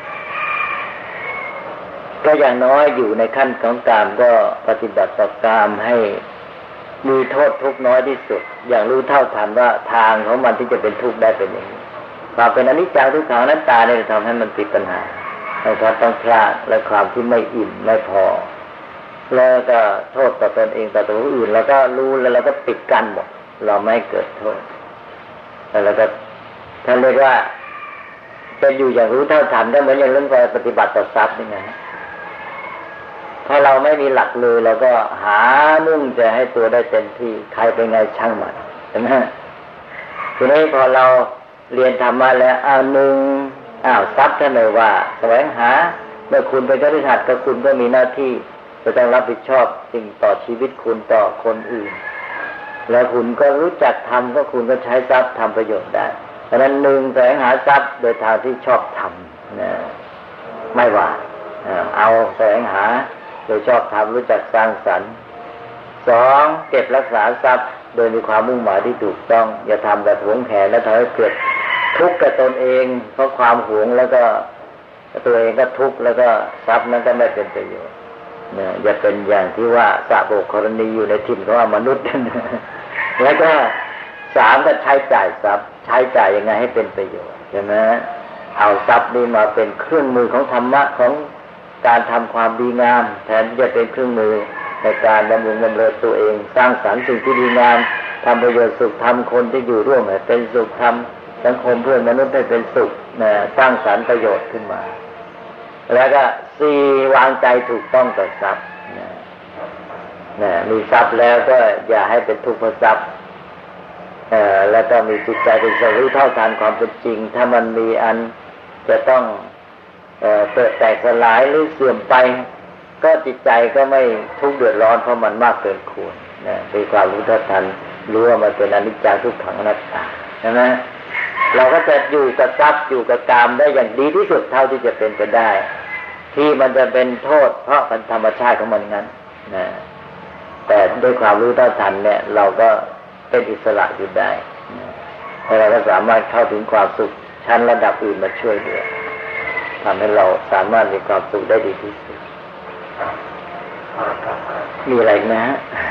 ก็อย่างน้อยอยู่ในขั้นของกามก็ปฏิบัติต่อกามให้มีโทษทุกข์น้อยที่สุดอย่างรู้เท่าทันว่าทางของมันที่จะเป็นทุกข์ได้เป็นอย่างนี้ความเป็นอนิจจังทุกขังอนัตตาเนี่ยทำให้มันติดปัญหาความต้องพลาดและความที่ไม่อิ่มไม่พอแล้วก็โทษต่อตนเองต่อตัวอื่นแล้วก็รู้แล้วเราก็ปิดกั้นหมดเราไม่เกิดโทษแล้วก็ท่านเรียกว่าจะอยู่อย่างรู้เท่าทันก็เหมือนอย่างเรื่องการปฏิบัติต่อทรัพย์นี่ไงถ้าเราไม่มีหลักเลยเราก็หามุ่งจะให้ตัวได้เต็มที่ใครเป็นไงช่างมันใช่ไหมทีนี้พอเราเรียนธรรมะแล้วอ้าวหนึ่งอ้าวทรัพย์ท่านเลยว่าแสวงหาเมื่อคุณเป็นคฤหัสถ์ก็คุณก็มีหน้าที่จะต้องรับผิดชอบสิ่งต่อชีวิตคุณต่อคนอื่นแล้วคุณก็รู้จักทำก็คุณก็ใช้ทรัพย์ทำประโยชน์ได้เพราะนั้นหนึ่งแสวงหาทรัพย์โดยทางที่ชอบทำนะไม่ว่าเอาแสวงหาโดยชอบทำรู้จักสร้างสรรค์สองเก็บรักษาทรัพย์โดยมีความมุ่งหมายที่ถูกต้องอย่าทำแบบหวงแหนและทำให้เกิดทุกข์กับตนเองเพราะความหวงแล้วก็ตัวเองก็ทุกข์แล้วก็ทรัพย์นั้นก็ไม่เป็นประโยชน์เนี่ยอย่าเป็นอย่างที่ว่าสาโบกกรณีอยู่ในถิ่นของมนุษย์แล้วก็สามก็ใช้จ่ายทรัพย์ใช้จ่ายยังไงให้เป็นประโยชน์ใช่ไหมเอาทรัพย์นี้มาเป็นเครื่องมือของธรรมะของการทำความดีงามแทนที่จะเป็นเครื่องมือในการดำรงดำเนินตัวเองสร้างสรรค์สิ่งที่ดีงามทำประโยชน์สุขทำคนที่อยู่ร่วมให้เป็นสุขทำสังคมเพื่อนมนุษย์ให้เป็นสุขนะสร้างสรรค์ประโยชน์ขึ้นมาแล้วก็สี่วางใจถูกต้องต่อทรัพย์นะนะมีทรัพย์แล้วก็อย่าให้เป็นทุกข์เพราะทรัพย์เอ่อแล้วก็มีจิตใจเป็นสรู้เท่าทันความเป็นจริงถ้ามันมีอันจะต้องเอ่อเกิดแตกสลายหรือเสื่อมไปก็จิตใจก็ไม่ทุกข์เดือดร้อนเพราะมันมากเกินควรนะมีความรู้เท่าทันรู้ว่ามันเป็นอนิจจังทุกขังอนัตตาใช่ไหมเราก็จะอยู่กับทรัพย์อยู่กับกามได้อย่างดีที่สุดเท่าที่จะเป็นไปได้ที่มันจะเป็นโทษเพราะเป็นธรรมชาติของมันงั้นนะแต่ด้วยความรู้เท่าทันเนี่ยเราก็เป็นอิสระอยู่ได้แล้วเราก็สามารถเข้าถึงความสุขชั้นระดับอื่นมาช่วยด้วยทำให้เราสามารถมีความสุขได้ดีที่สุดมีอะไรไหมฮะ